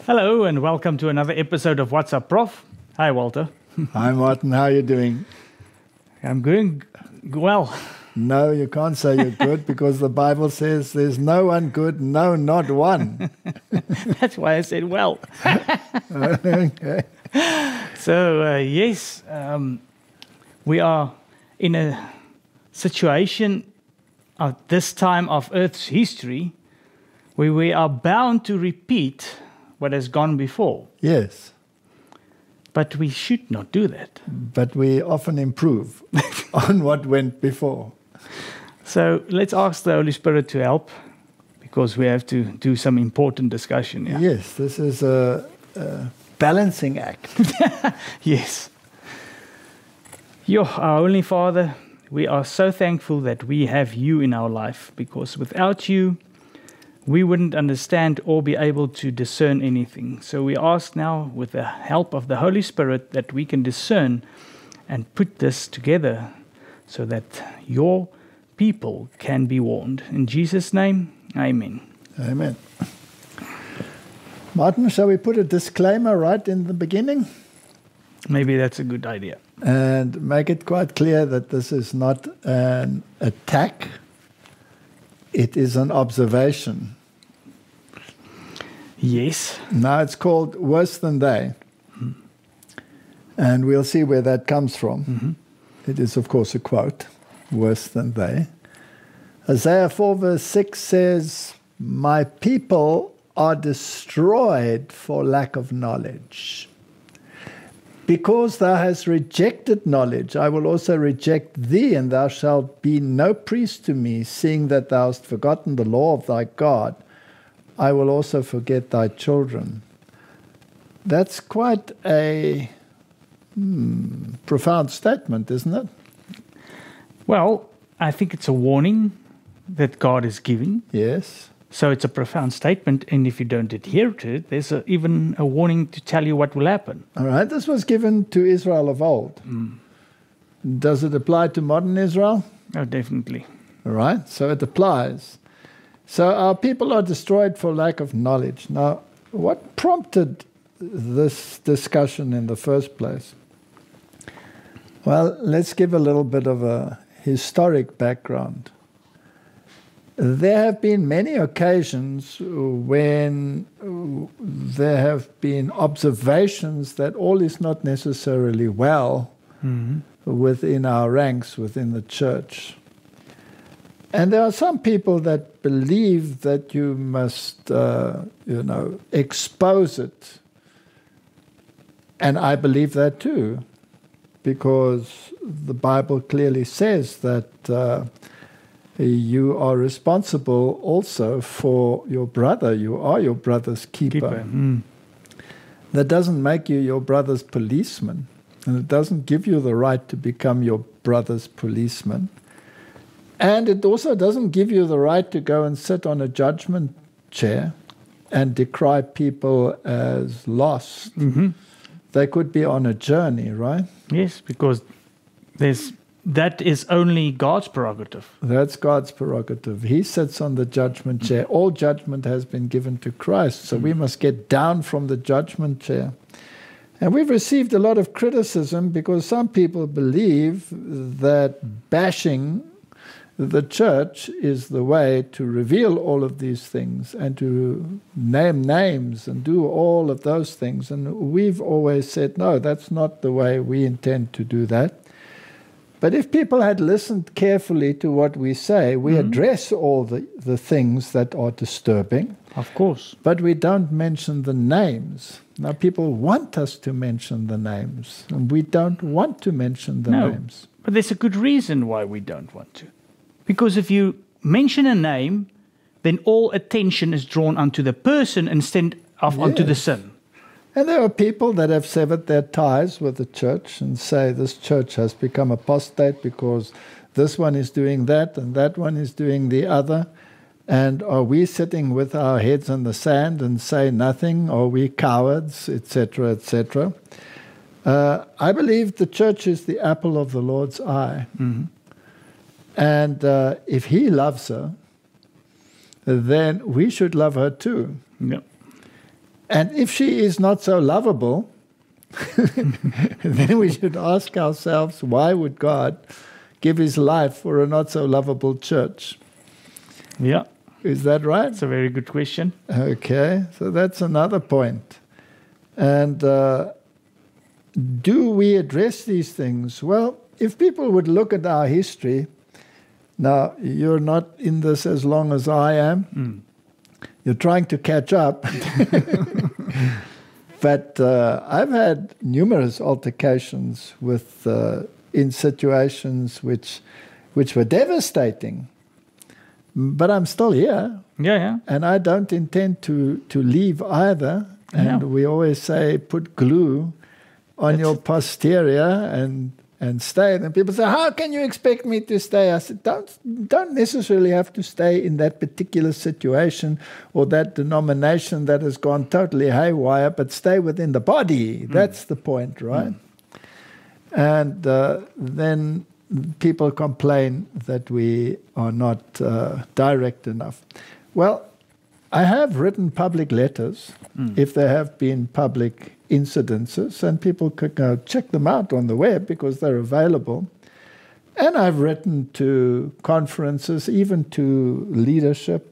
Hello and welcome to another episode of What's Up, Prof. Hi, Walter. Hi, Martin. How are you doing? I'm doing well. No, you can't say you're good because the Bible says there's no one good, no, not one. That's why I said well. Okay. So, yes, we are in a situation at this time of Earth's history where we are bound to repeat what has gone before. Yes, But we should not do that. but we often improve on what went before. So let's ask the Holy Spirit to help, because we have to do some important discussion here. Yes, this is a balancing act. Yes. Our Holy Father, we are so thankful that we have you in our life, because without you, we wouldn't understand or be able to discern anything. So we ask now, with the help of the Holy Spirit, that we can discern and put this together so that your people can be warned. In Jesus' name, amen. Amen. Martin, shall we put a disclaimer right in the beginning? Maybe that's a good idea. And make it quite clear that this is not an attack, it is an observation. Yes. Now it's called Worse Than They. And we'll see where that comes from. Mm-hmm. It is, of course, a quote, worse than they. Isaiah 4 verse 6 says, "My people are destroyed for lack of knowledge. Because thou hast rejected knowledge, I will also reject thee, and thou shalt be no priest to me, seeing that thou hast forgotten the law of thy God. I will also forget thy children." That's quite a profound statement, isn't it? Well, I think it's a warning that God is giving. Yes. So it's a profound statement, and if you don't adhere to it, there's even a warning to tell you what will happen. All right. This was given to Israel of old. Does it apply to modern Israel? Oh, definitely. All right. So it applies. So our people are destroyed for lack of knowledge. Now, what prompted this discussion in the first place? Well, let's give a little bit of a historic background. There have been many occasions when there have been observations that all is not necessarily well within our ranks, within the church. And there are some people that believe that you must, expose it. And I believe that too, because the Bible clearly says that you are responsible also for your brother. You are your brother's keeper. That doesn't make you your brother's policeman, and it doesn't give you the right to become your brother's policeman. And it also doesn't give you the right to go and sit on a judgment chair and decry people as lost. They could be on a journey, right? Yes, because that is only God's prerogative. That's God's prerogative. He sits on the judgment chair. All judgment has been given to Christ, so we must get down from the judgment chair. And we've received a lot of criticism because some people believe that bashing the church is the way to reveal all of these things and to name names and do all of those things. And we've always said, no, that's not the way we intend to do that. But if people had listened carefully to what we say, we address all the things that are disturbing. Of course. But we don't mention the names. Now, people want us to mention the names, and we don't want to mention the names. But there's a good reason why we don't want to. Because if you mention a name, then all attention is drawn onto the person instead of onto the sin. And there are people that have severed their ties with the church and say this church has become apostate because this one is doing that and that one is doing the other. And are we sitting with our heads in the sand and say nothing? Are we cowards, etc., etc.? I believe the church is the apple of the Lord's eye. And if he loves her, then we should love her too. Yep. And if she is not so lovable, then we should ask ourselves, why would God give his life for a not so lovable church? Yeah, Is that right? that's a very good question. Okay, so that's another point. And do we address these things? Well, if people would look at our history, now you're not in this as long as I am. You're trying to catch up. But I've had numerous altercations with in situations which were devastating. But I'm still here, Yeah. and I don't intend to leave either. And we always say, put glue on your posterior and stay. And people say, how can you expect me to stay? I said, don't necessarily have to stay in that particular situation or that denomination that has gone totally haywire, but stay within the body. That's the point, right? And then people complain that we are not direct enough. Well, I have written public letters if there have been public incidences, and people could go check them out on the web because they're available. And I've written to conferences, even to leadership,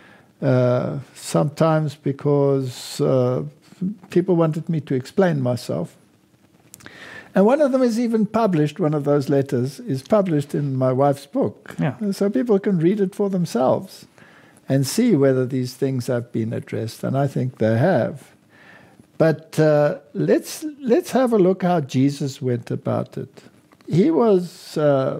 sometimes because people wanted me to explain myself. And one of them is even published, one of those letters is published in my wife's book. Yeah. So people can read it for themselves and see whether these things have been addressed, and I think they have. But let's have a look how Jesus went about it. He was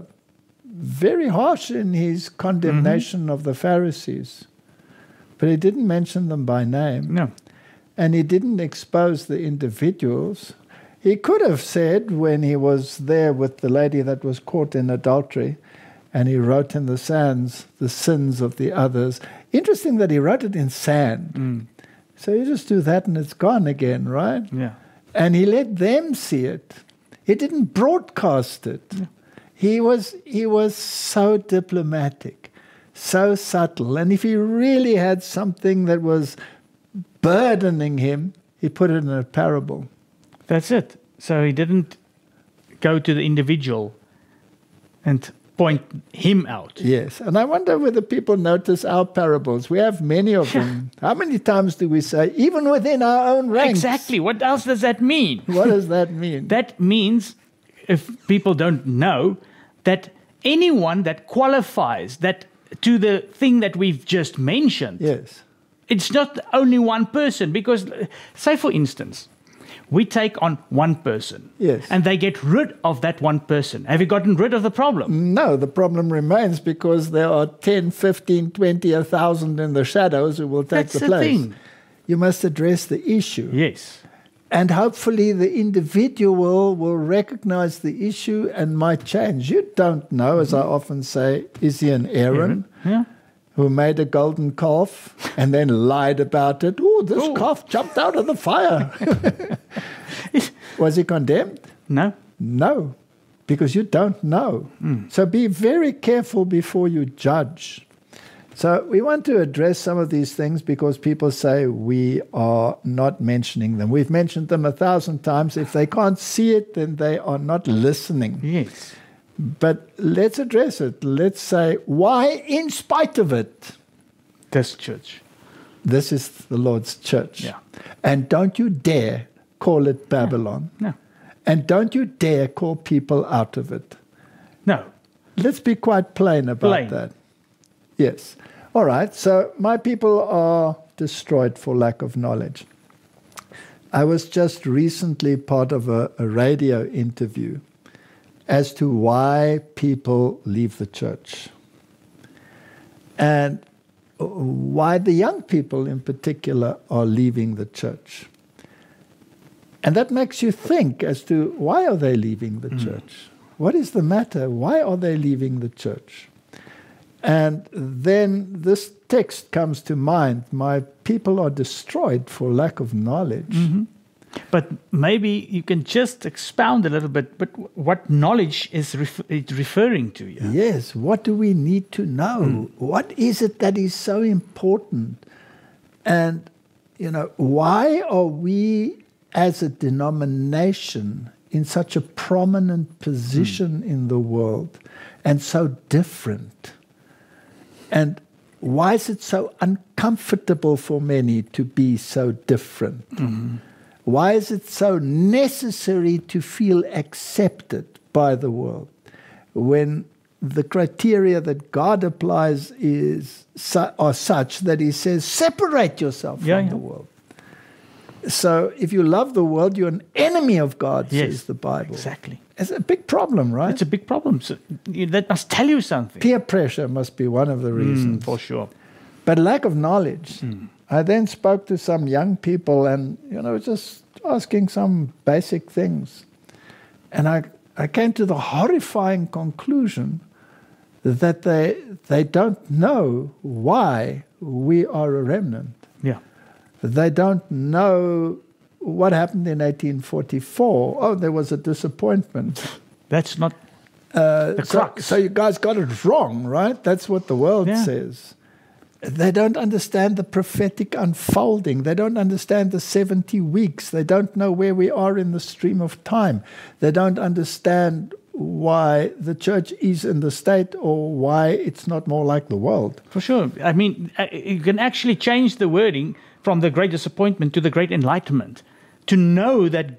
very harsh in his condemnation of the Pharisees, but he didn't mention them by name. No. And he didn't expose the individuals. He could have said when he was there with the lady that was caught in adultery, and he wrote in the sands the sins of the others. Interesting that he wrote it in sand. So you just do that and it's gone again, right? Yeah. And he let them see it. He didn't broadcast it. Yeah. He was so diplomatic, so subtle. And if he really had something that was burdening him, he put it in a parable. That's it. So he didn't go to the individual and point him out. Yes, and I wonder whether people notice our parables. We have many of them. How many times do we say, even within our own ranks? Exactly. What else does that mean? What does that mean? That means, if people don't know, that anyone that qualifies that to the thing that we've just mentioned, yes, it's not only one person. Because, say for instance, we take on one person, yes, and they get rid of that one person. Have you gotten rid of the problem? No, the problem remains because there are 10, 15, 20, 1,000 in the shadows who will take That's the place. Thing. You must address the issue. Yes. And hopefully the individual will recognize the issue and might change. You don't know, as I often say, is he an Aaron? Yeah. Who made a golden calf and then lied about it. Oh, this calf jumped out of the fire. Was he condemned? No. No, because you don't know. So be very careful before you judge. So we want to address some of these things because people say we are not mentioning them. We've mentioned them 1,000 times. If they can't see it, then they are not listening. Yes. But let's address it. Let's say, why in spite of it? This church. This is the Lord's church. Yeah. And don't you dare call it Babylon. No. And don't you dare call people out of it. No. Let's be quite plain about that. Yes. All right. So my people are destroyed for lack of knowledge. I was just recently part of a radio interview as to why people leave the church and why the young people in particular are leaving the church. And that makes you think as to why are they leaving the church? What is the matter? Why are they leaving the church? And then this text comes to mind. My people are destroyed for lack of knowledge. But maybe you can just expound a little bit, but what knowledge is it referring to? Yeah? Yes, what do we need to know? What is it that is so important? And why are we as a denomination in such a prominent position in the world and so different? And why is it so uncomfortable for many to be so different? Why is it so necessary to feel accepted by the world when the criteria that God applies are such that he says, separate yourself from the world? So if you love the world, you're an enemy of God, says the Bible. Exactly. It's a big problem, right? It's a big problem. So that must tell you something. Peer pressure must be one of the reasons. For sure. But lack of knowledge. I then spoke to some young people and, just asking some basic things. And I came to the horrifying conclusion that they don't know why we are a remnant. Yeah. They don't know what happened in 1844. Oh, there was a disappointment. That's not the crux. So you guys got it wrong, right? That's what the world says. They don't understand the prophetic unfolding. They don't understand the 70 weeks. They don't know where we are in the stream of time. They don't understand why the church is in the state or why it's not more like the world. For sure. I mean, you can actually change the wording from the great disappointment to the great enlightenment. To know that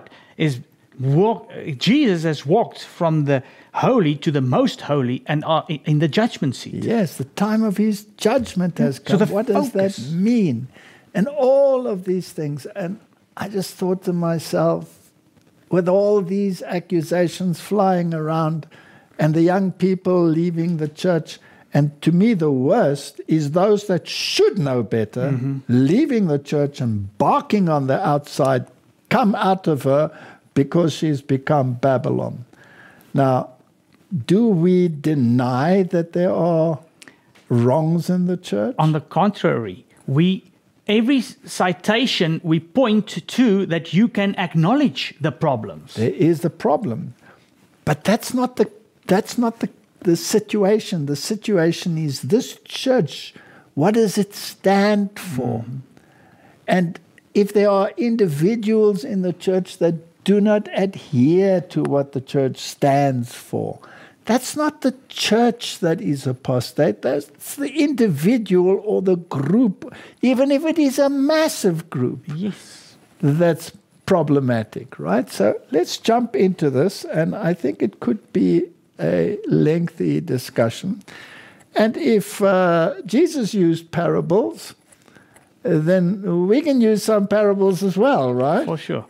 Jesus has walked from the holy to the most holy and are in the judgment seat. Yes, the time of his judgment has come. So what does that mean? And all of these things. And I just thought to myself, with all these accusations flying around and the young people leaving the church, and to me the worst is those that should know better, leaving the church and barking on the outside, come out of her because she's become Babylon. Now, do we deny that there are wrongs in the church? On the contrary, every citation we point to that you can acknowledge the problems. There is the problem. But that's not the situation. The situation is this church, what does it stand for? And if there are individuals in the church that do not adhere to what the church stands for, that's not the church that is apostate. That's the individual or the group, even if it is a massive group. Yes. That's problematic, right? So let's jump into this, and I think it could be a lengthy discussion. And if Jesus used parables, then we can use some parables as well, right? For sure.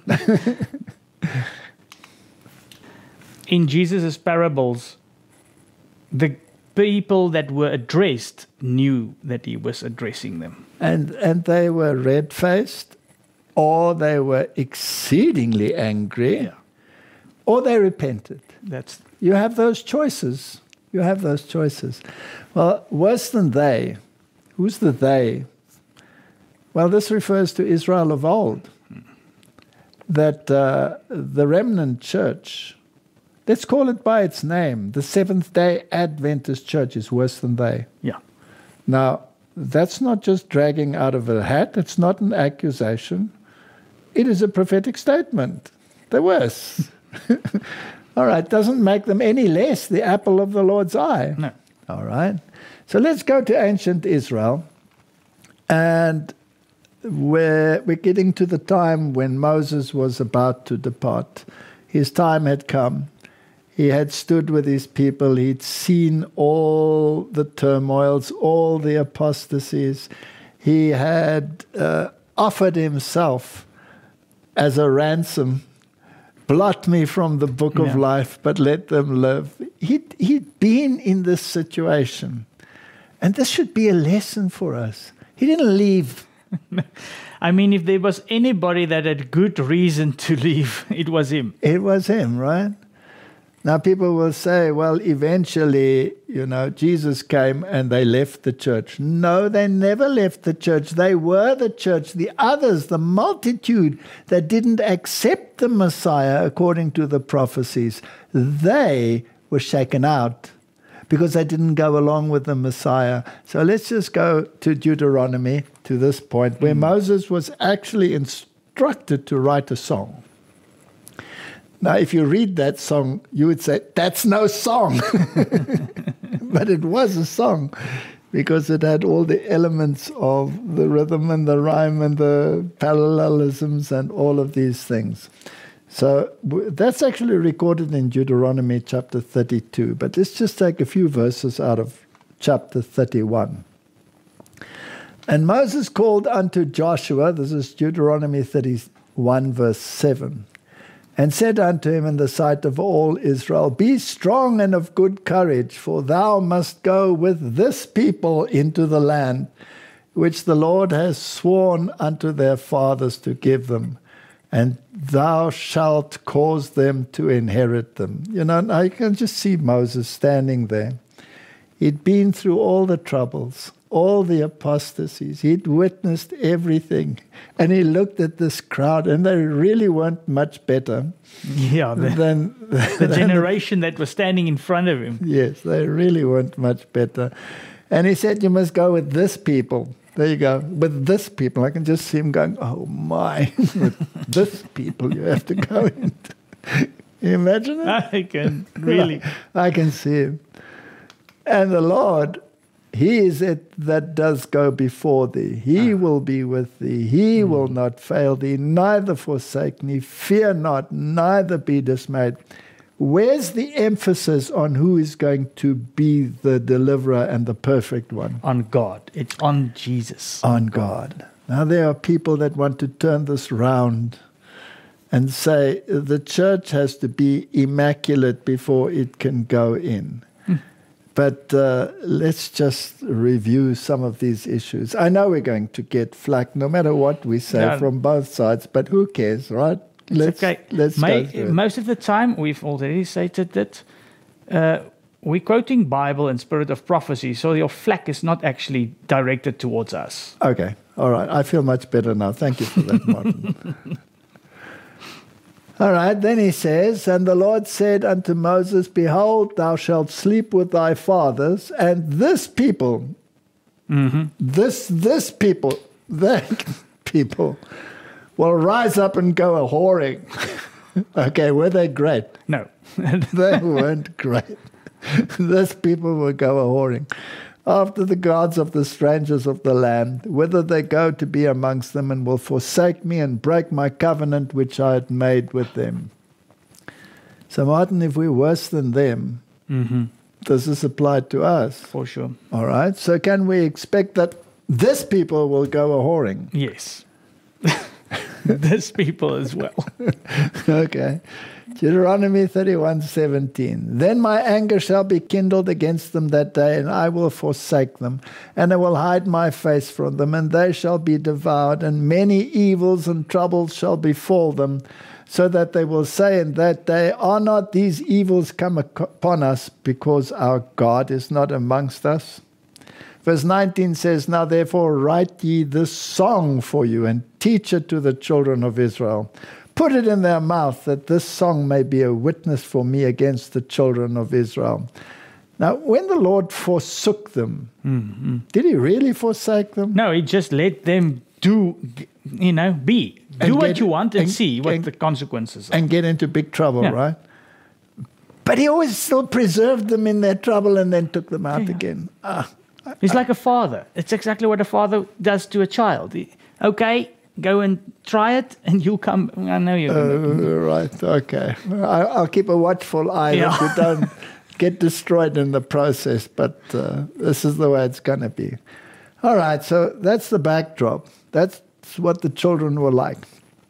In Jesus' parables, the people that were addressed knew that he was addressing them. And they were red-faced, or they were exceedingly angry, or they repented. You have those choices. You have those choices. Well, worse than they. Who's the they? Well, this refers to Israel of old. That the remnant church, let's call it by its name, the Seventh-day Adventist church is worse than they. Yeah. Now, that's not just dragging out of a hat. It's not an accusation. It is a prophetic statement. They're worse. All right, doesn't make them any less the apple of the Lord's eye. No. All right. So let's go to ancient Israel. And we're getting to the time when Moses was about to depart. His time had come. He had stood with his people. He'd seen all the turmoils, all the apostasies. He had offered himself as a ransom. Blot me from the book of life, but let them live. He'd been in this situation. And this should be a lesson for us. He didn't leave. I mean, if there was anybody that had good reason to leave, it was him. It was him, right? Now people will say, well, eventually, Jesus came and they left the church. No, they never left the church. They were the church. The others, the multitude that didn't accept the Messiah according to the prophecies, they were shaken out because they didn't go along with the Messiah. So let's just go to Deuteronomy to this point where Moses was actually instructed to write a song. Now, if you read that song, you would say, that's no song. But it was a song because it had all the elements of the rhythm and the rhyme and the parallelisms and all of these things. So that's actually recorded in Deuteronomy chapter 32. But let's just take a few verses out of chapter 31. And Moses called unto Joshua, this is Deuteronomy 31, verse 7, and said unto him in the sight of all Israel, Be strong and of good courage, for thou must go with this people into the land which the Lord has sworn unto their fathers to give them, and thou shalt cause them to inherit them. You know, I can just see Moses standing there. He'd been through all the troubles, all the apostasies. He'd witnessed everything. And he looked at this crowd, and they really weren't much better than the generation that was standing in front of him. Yes, they really weren't much better. And he said, you must go with this people. There you go, with this people. I can just see him going, oh my, with this people you have to go into. Can you imagine it? I can, really. I can see him. And the Lord, He is it that does go before thee. He will be with thee. He will not fail thee, neither forsake thee. Fear not, neither be dismayed. Where's the emphasis on who is going to be the deliverer and the perfect one? On God. It's on Jesus. On God. Now there are people that want to turn this round and say the church has to be immaculate before it can go in. But let's just review some of these issues. I know we're going to get flack no matter what we say from both sides, but who cares, right? Let's go through it. Most of the time, we've already stated that we're quoting Bible and spirit of prophecy, so your flack is not actually directed towards us. Okay, all right. I feel much better now. Thank you for that, Martin. All right, then he says, And the Lord said unto Moses, Behold, thou shalt sleep with thy fathers, and this people, this people, that people, will rise up and go a whoring. Okay, were they great? No. They weren't great. This people will go a whoring after the gods of the strangers of the land, whither they go to be amongst them, and will forsake me and break my covenant which I had made with them. So, Martin, if we're worse than them, does this apply to us? For sure. All right. So can we expect that this people will go a whoring? Yes. This people as well. Okay. Deuteronomy 31:17. Then my anger shall be kindled against them that day, and I will forsake them, and I will hide my face from them, and they shall be devoured, and many evils and troubles shall befall them, so that they will say in that day, Are not these evils come upon us, because our God is not amongst us? Verse 19 says, Now therefore write ye this song for you, and teach it to the children of Israel. Put it in their mouth, that this song may be a witness for me against the children of Israel. Now, when the Lord forsook them, did he really forsake them? No, he just let them be. Do what you want and see what the consequences are. And get into big trouble, right? But he always still preserved them in their trouble and then took them out again. He's like a father. It's exactly what a father does to a child. Okay, go and try it, and you'll come. I know you're right, okay. I'll keep a watchful eye that you don't get destroyed in the process, but this is the way it's going to be. All right, so that's the backdrop. That's what the children were like.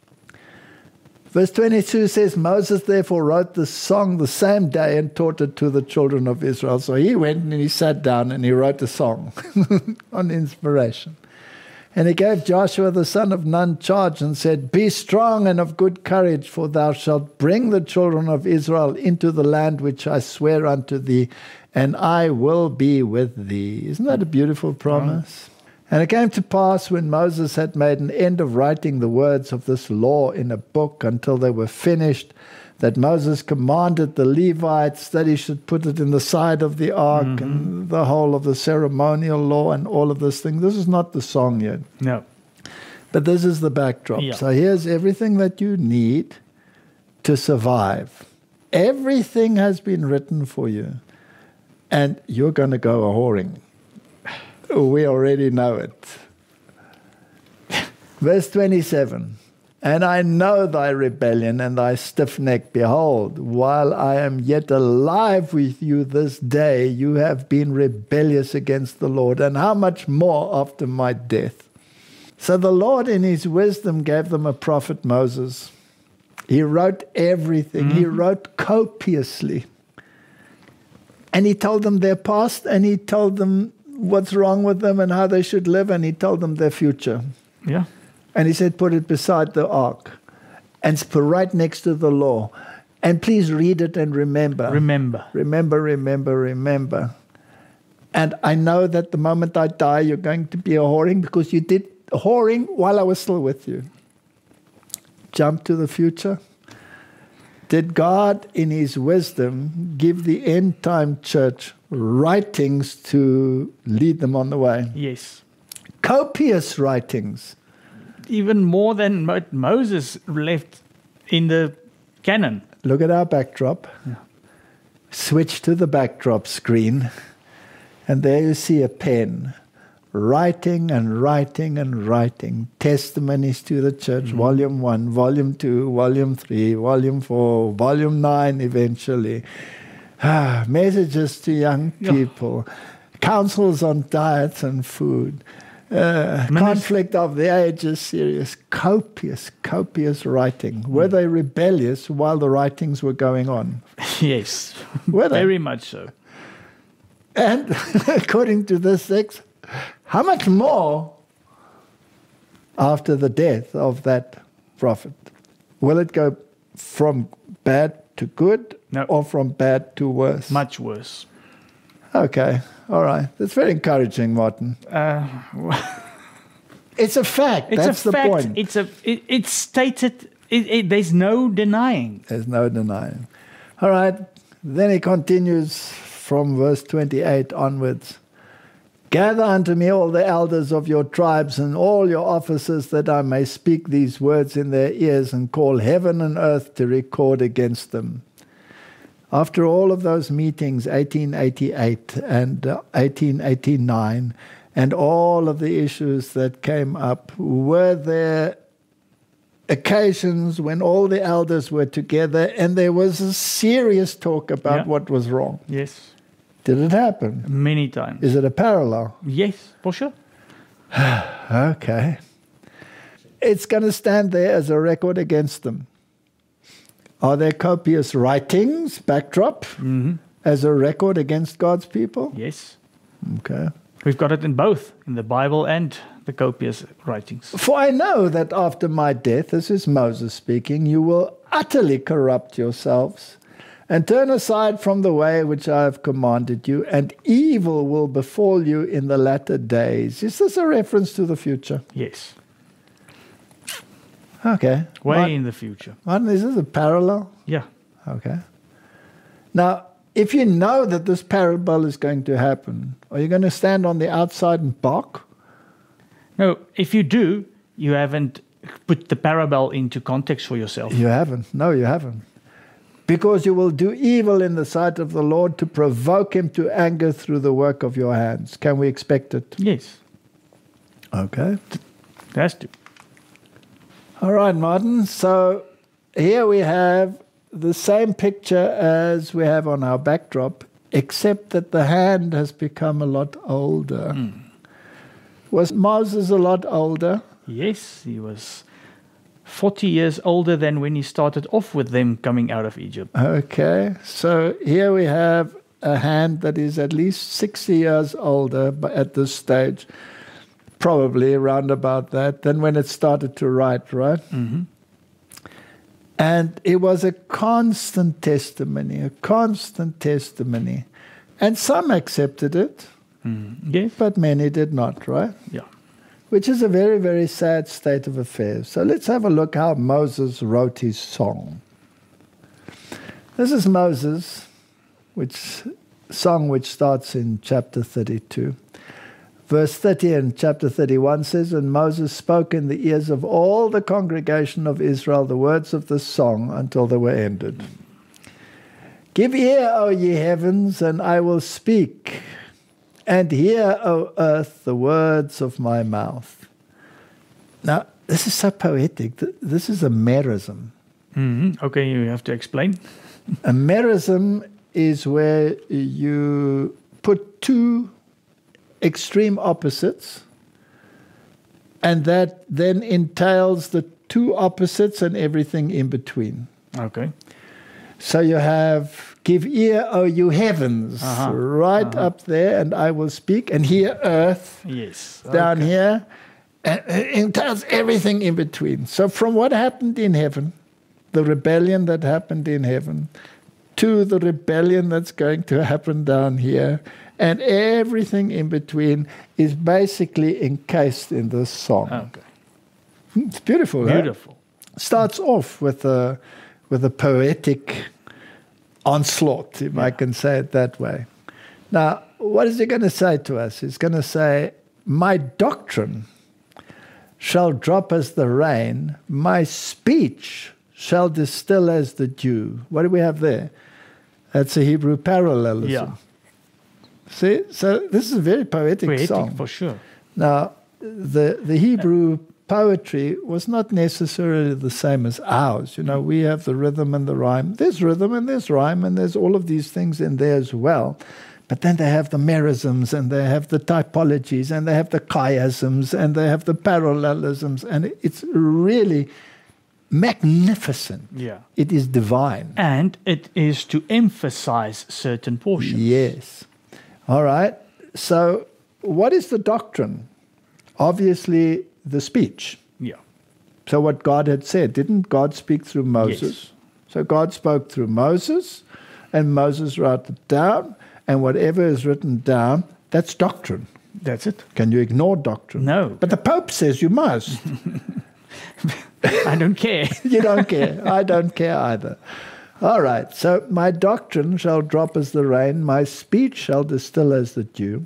Verse 22 says, Moses therefore wrote this song the same day and taught it to the children of Israel. So he went and he sat down and he wrote a song on inspiration. And he gave Joshua the son of Nun charge and said, Be strong and of good courage, for thou shalt bring the children of Israel into the land which I swear unto thee, and I will be with thee. Isn't that a beautiful promise? And it came to pass, when Moses had made an end of writing the words of this law in a book until they were finished, that Moses commanded the Levites that he should put it in the side of the ark and the whole of the ceremonial law and all of this thing. This is not the song yet. No. But this is the backdrop. Yeah. So here's everything that you need to survive. Everything has been written for you. And you're going to go a-whoring. We already know it. Verse 27. And I know thy rebellion and thy stiff neck. Behold, while I am yet alive with you this day, you have been rebellious against the Lord. And how much more after my death? So the Lord in his wisdom gave them a prophet, Moses. He wrote everything. He wrote copiously. And he told them their past, and he told them what's wrong with them and how they should live, and he told them their future. Yeah. And he said, put it beside the ark and put right next to the law. And please read it and remember. Remember. Remember, remember, remember. And I know that the moment I die, you're going to be a-whoring because you did whoring while I was still with you. Jump to the future. Did God, in his wisdom, give the end-time church writings to lead them on the way? Yes. Copious writings. Even more than Moses left in the canon. Look at our backdrop. Yeah. Switch to the backdrop screen. And there you see a pen. Writing and writing and writing. Testimonies to the church. Volume 1, Volume 2, Volume 3, Volume 4, Volume 9 eventually. Messages to young people. Counsels on diets and food. Conflict of the Ages series. Copious, copious writing. Were they rebellious while the writings were going on? Yes. Were they? Very much so. And according to this text, how much more after the death of that prophet? Will it go from bad to good No. or from bad to worse? Much worse. Okay, all right. That's very encouraging, Martin. It's a fact. It's That's a the fact. point. It's stated. There's no denying. There's no denying. All right. Then he continues from verse 28 onwards. Gather unto me all the elders of your tribes and all your officers, that I may speak these words in their ears and call heaven and earth to record against them. After all of those meetings, 1888 and 1889, and all of the issues that came up, were there occasions when all the elders were together and there was a serious talk about what was wrong? Yes. Did it happen? Many times. Is it a parallel? Yes, for sure. Okay. It's going to stand there as a record against them. Are there copious writings, backdrop, as a record against God's people? Yes. Okay. We've got it in both, in the Bible and the copious writings. For I know that after my death, this is Moses speaking, you will utterly corrupt yourselves and turn aside from the way which I have commanded you, and evil will befall you in the latter days. Is this a reference to the future? Yes. Okay. Way in the future. Martin, is this a parallel? Yeah. Okay. Now, if you know that this parable is going to happen, are you going to stand on the outside and bark? No, if you do, you haven't put the parable into context for yourself. You haven't. No, you haven't. Because you will do evil in the sight of the Lord to provoke him to anger through the work of your hands. Can we expect it? Yes. Okay. It has to. All right, Martin. So here we have the same picture as we have on our backdrop, except that the hand has become a lot older. Was Moses a lot older? Yes, he was 40 years older than when he started off with them coming out of Egypt. Okay, so here we have a hand that is at least 60 years older at this stage, probably around about that, than when it started to write, right? Mm-hmm. And it was a constant testimony. And some accepted it, Yes. but many did not, right? Yeah. Which is a very, very sad state of affairs. So let's have a look how Moses wrote his song. This is Moses, song which starts in chapter 32. Verse 30 in chapter 31 says, And Moses spoke in the ears of all the congregation of Israel the words of this song until they were ended. Give ear, O ye heavens, and I will speak, and hear, O earth, the words of my mouth. Now, this is so poetic. This is a merism. Mm-hmm. Okay, you have to explain. A merism is where you put two extreme opposites, and that then entails the two opposites and everything in between. Okay. So you have, give ear, O you heavens, up there, and I will speak, and hear earth, yes, down here, and it entails everything in between. So from what happened in heaven, the rebellion that happened in heaven, to the rebellion that's going to happen down here, and everything in between is basically encased in this song. Okay. It's beautiful. Beautiful. Starts off with a poetic onslaught, if I can say it that way. Now, what is he going to say to us? He's going to say, my doctrine shall drop as the rain, my speech shall distill as the dew. What do we have there? That's a Hebrew parallelism. Yeah. See, so this is a very poetic song. For sure. Now, the Hebrew poetry was not necessarily the same as ours. You know, we have the rhythm and the rhyme. There's rhythm and there's rhyme, and there's all of these things in there as well. But then they have the merisms, and they have the typologies, and they have the chiasms, and they have the parallelisms, and it's really magnificent. Yeah. It is divine. And it is to emphasize certain portions. Yes. All right. So what is the doctrine? Obviously, the speech. Yeah. So what God had said, didn't God speak through Moses? Yes. So God spoke through Moses, and Moses wrote it down, and whatever is written down, that's doctrine. That's it. Can you ignore doctrine? No. But the Pope says you must. I don't care. You don't care. I don't care either. All right. So my doctrine shall drop as the rain, my speech shall distill as the dew,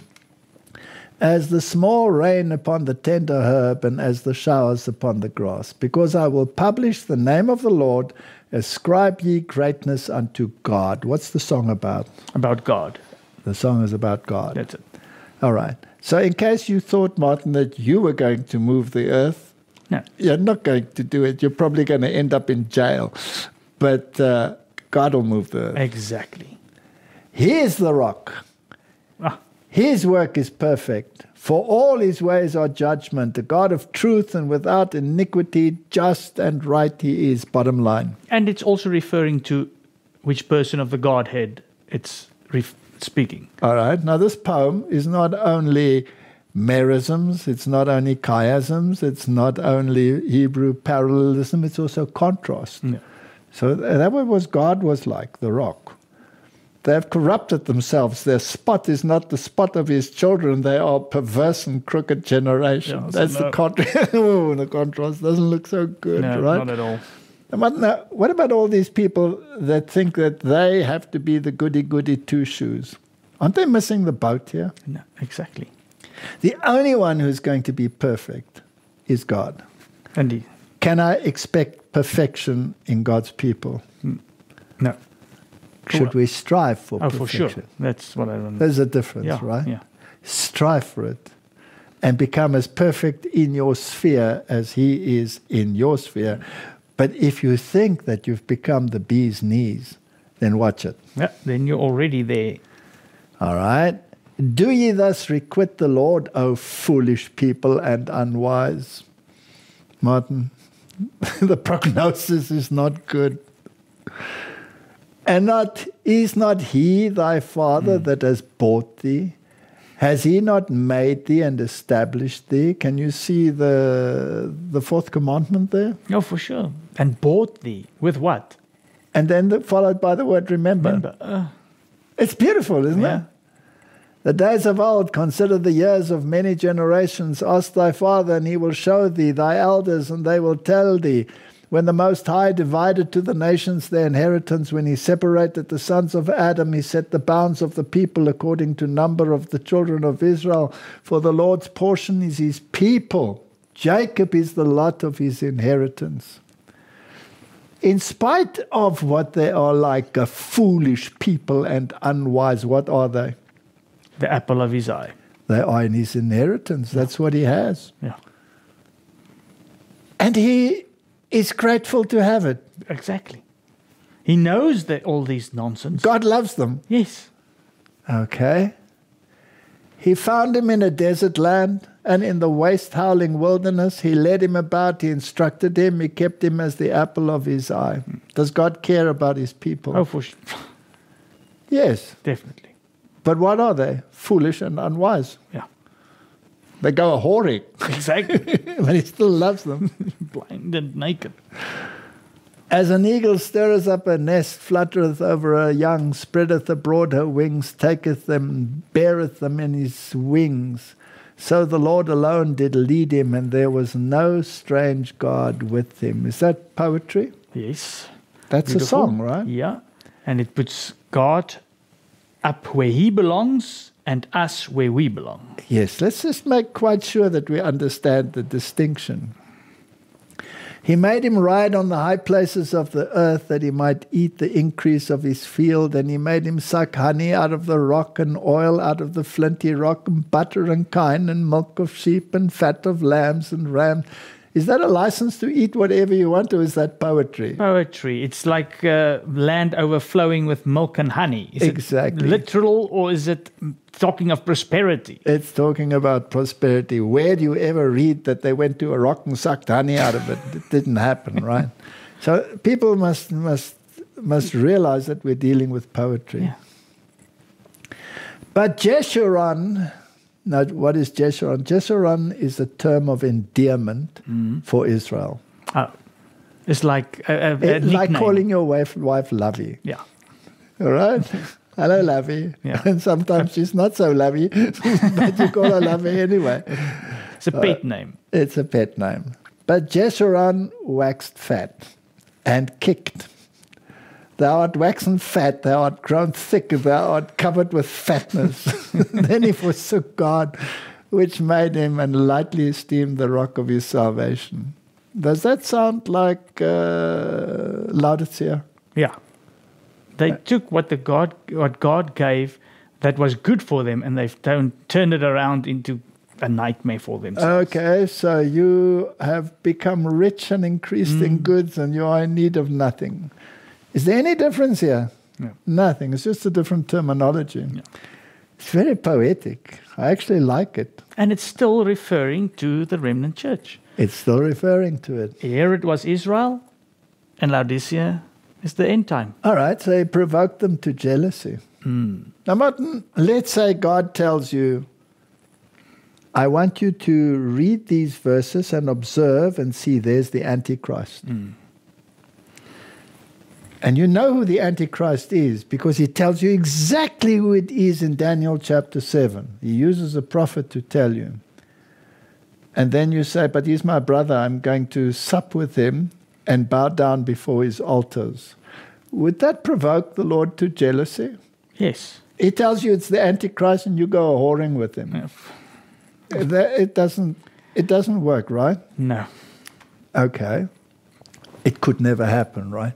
as the small rain upon the tender herb, and as the showers upon the grass. Because I will publish the name of the Lord, ascribe ye greatness unto God. What's the song about? About God. The song is about God. That's it. All right. So in case you thought, Martin, that you were going to move the earth, No. you're not going to do it. You're probably going to end up in jail. But God will move the earth. Exactly. He is the rock. Ah. His work is perfect. For all his ways are judgment. The God of truth and without iniquity, just and right he is. Bottom line. And it's also referring to which person of the Godhead it's speaking. All right. Now this poem is not only merisms, it's not only chiasms, it's not only Hebrew parallelism, it's also contrast. Yeah. So that was God was like, the rock. They have corrupted themselves. Their spot is not the spot of his children. They are perverse and crooked generation. Yeah, That's so the contrast. The contrast doesn't look so good, No, right? not at all. But now, what about all these people that think that they have to be the goody-goody two-shoes? Aren't they missing the boat here? No, exactly. The only one who's going to be perfect is God. Indeed. Can I expect perfection in God's people? No. Should we strive for perfection? For sure. That's what I don't know. There's a difference, Yeah, right? yeah. Strive for it and become as perfect in your sphere as he is in your sphere. But if you think that you've become the bee's knees, then watch it. Yeah, then you're already there. All right? Do ye thus requite the Lord, O foolish people and unwise? Martin, the prognosis is not good. And is not he thy father that has bought thee? Has he not made thee and established thee? Can you see the fourth commandment there? Oh, for sure. And bought thee. With what? And then followed by the word remember. It's beautiful, isn't it? The days of old, consider the years of many generations. Ask thy father, and he will show thee, thy elders, and they will tell thee. When the Most High divided to the nations their inheritance, when he separated the sons of Adam, he set the bounds of the people according to number of the children of Israel. For the Lord's portion is his people. Jacob is the lot of his inheritance. In spite of what they are like, a foolish people and unwise, what are they? The apple of his eye. They are in his inheritance. That's what he has. Yeah. And he is grateful to have it. Exactly. He knows that all these nonsense. God loves them. Yes. Okay. He found him in a desert land and in the waste howling wilderness. He led him about. He instructed him. He kept him as the apple of his eye. Does God care about his people? Oh, for sure. Yes. Definitely. But what are they? Foolish and unwise. Yeah. They go a-whoring. Exactly. But he still loves them. Blind and naked. As an eagle stirreth up a nest, fluttereth over her young, spreadeth abroad her wings, taketh them, beareth them in his wings. So the Lord alone did lead him, and there was no strange God with him. Is that poetry? Yes. That's Beautiful. a song, right? Yeah. And it puts God up where he belongs and us where we belong. Yes, let's just make quite sure that we understand the distinction. He made him ride on the high places of the earth, that he might eat the increase of his field. And he made him suck honey out of the rock, and oil out of the flinty rock, and butter and kine, and milk of sheep, and fat of lambs and rams. Is that a license to eat whatever you want, or is that poetry? Poetry. It's like land overflowing with milk and honey. Is Exactly. it literal, or is it talking of prosperity? It's talking about prosperity. Where do you ever read that they went to a rock and sucked honey out of it? It didn't happen, right? So people must realize that we're dealing with poetry. Yeah. But Jeshurun, now what is Jeshurun? Jeshurun is a term of endearment for Israel. Oh, it's like a It's like nickname. calling your wife Lovey. Yeah. All right? Hello, Lovey. Yeah. And sometimes she's not so lovey, but you call her Lovey anyway. It's a pet name. It's a pet name. But Jeshurun waxed fat and kicked. Thou art waxen fat, thou art grown thick, thou art covered with fatness. Then he forsook God, which made him, and lightly esteemed the rock of his salvation. Does that sound like Laodicea? Yeah. They took what God gave that was good for them, and they've turned it around into a nightmare for themselves. Okay, so you have become rich and increased in goods, and you are in need of nothing. Is there any difference here? No. Nothing. It's just a different terminology. Yeah. It's very poetic. I actually like it. And it's still referring to the remnant church. It's still referring to it. Here it was Israel, and Laodicea is the end time. All right, so he provoked them to jealousy. Now, Martin, let's say God tells you, I want you to read these verses and observe and see there's the Antichrist. And you know who the Antichrist is because he tells you exactly who it is in Daniel chapter 7. He uses a prophet to tell you. And then you say, but he's my brother. I'm going to sup with him and bow down before his altars. Would that provoke the Lord to jealousy? Yes. He tells you it's the Antichrist and you go a-whoring with him. Yeah. It doesn't work, right? No. Okay. It could never happen, right?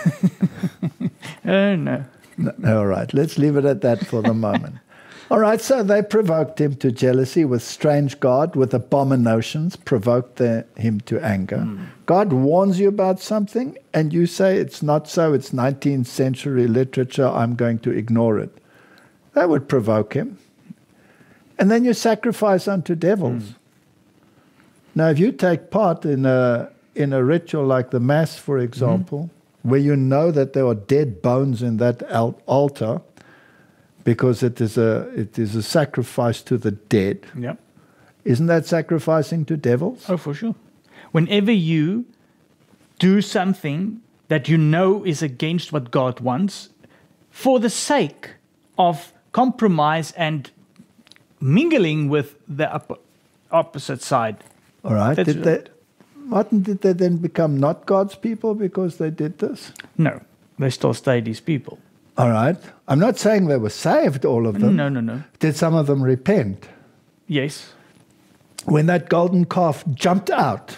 No. All right, let's leave it at that for the moment. All right, so they provoked him to jealousy with strange God, with abominations, provoked him to anger. God warns you about something, and you say it's not so, it's 19th century literature, I'm going to ignore it. That would provoke him. And then you sacrifice unto devils. Now, if you take part in a ritual like the Mass, for example, where you know that there are dead bones in that altar, because it is a sacrifice to the dead. Yeah. Isn't that sacrificing to devils? Oh, for sure. Whenever you do something that you know is against what God wants, for the sake of compromise and mingling with the opposite side. All right. Martin, did they then become not God's people because they did this? No, they still stayed his people. All right. I'm not saying they were saved, all of them. No. Did some of them repent? Yes. When that golden calf jumped out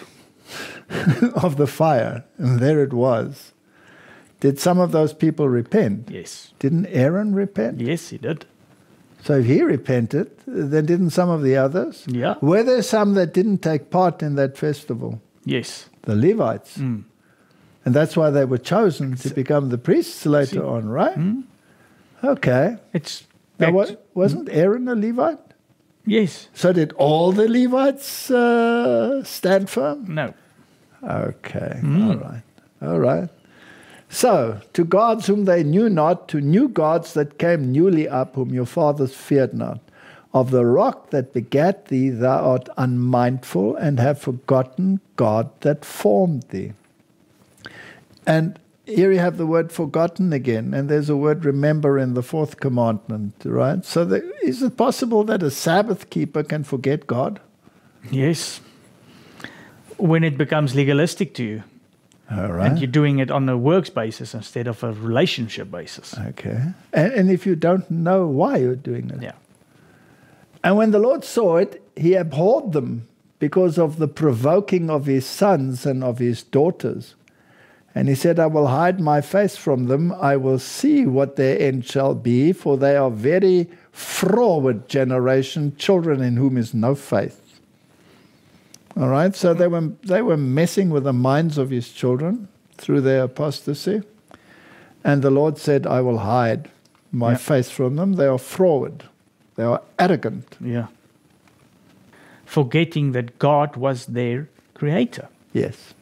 of the fire, and there it was, did some of those people repent? Yes. Didn't Aaron repent? Yes, he did. So if he repented, then didn't some of the others? Yeah. Were there some that didn't take part in that festival? Yes. The Levites. Mm. And that's why they were chosen to become the priests later on, right? Mm. Okay. It's Now, back wasn't Aaron a Levite? yes. So did all the Levites stand firm? No. Okay. All right. So, to gods whom they knew not, to new gods that came newly up, whom your fathers feared not. Of the rock that begat thee, thou art unmindful, and have forgotten God that formed thee. And here you have the word forgotten again, and there's a word remember in the fourth commandment, right? So is it possible that a Sabbath keeper can forget God? Yes. When it becomes legalistic to you, All right. and you're doing it on a works basis instead of a relationship basis. Okay. And if you don't know why you're doing it. Yeah. And when the Lord saw it, he abhorred them because of the provoking of his sons and of his daughters. And he said, I will hide my face from them. I will see what their end shall be, for they are very froward generation, children in whom is no faith. All right, so they were messing with the minds of his children through their apostasy. And the Lord said, I will hide my face from them. They are froward. They are arrogant. Yeah. Forgetting that God was their creator. Yes.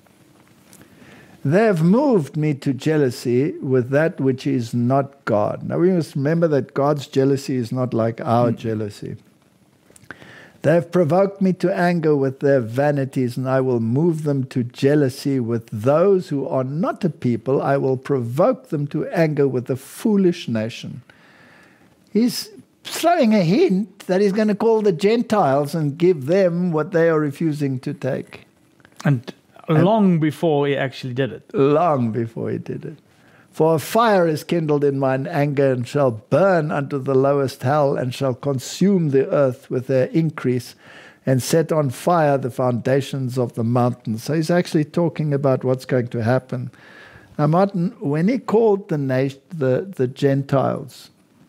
They have moved me to jealousy with that which is not God. Now we must remember that God's jealousy is not like our jealousy. They have provoked me to anger with their vanities, and I will move them to jealousy with those who are not a people. I will provoke them to anger with a foolish nation. He's throwing a hint that he's going to call the Gentiles and give them what they are refusing to take. And long before he actually did it. Long before he did it. For a fire is kindled in mine anger, and shall burn unto the lowest hell, and shall consume the earth with their increase, and set on fire the foundations of the mountains. So he's actually talking about what's going to happen. Now, Martin, when he called the Gentiles,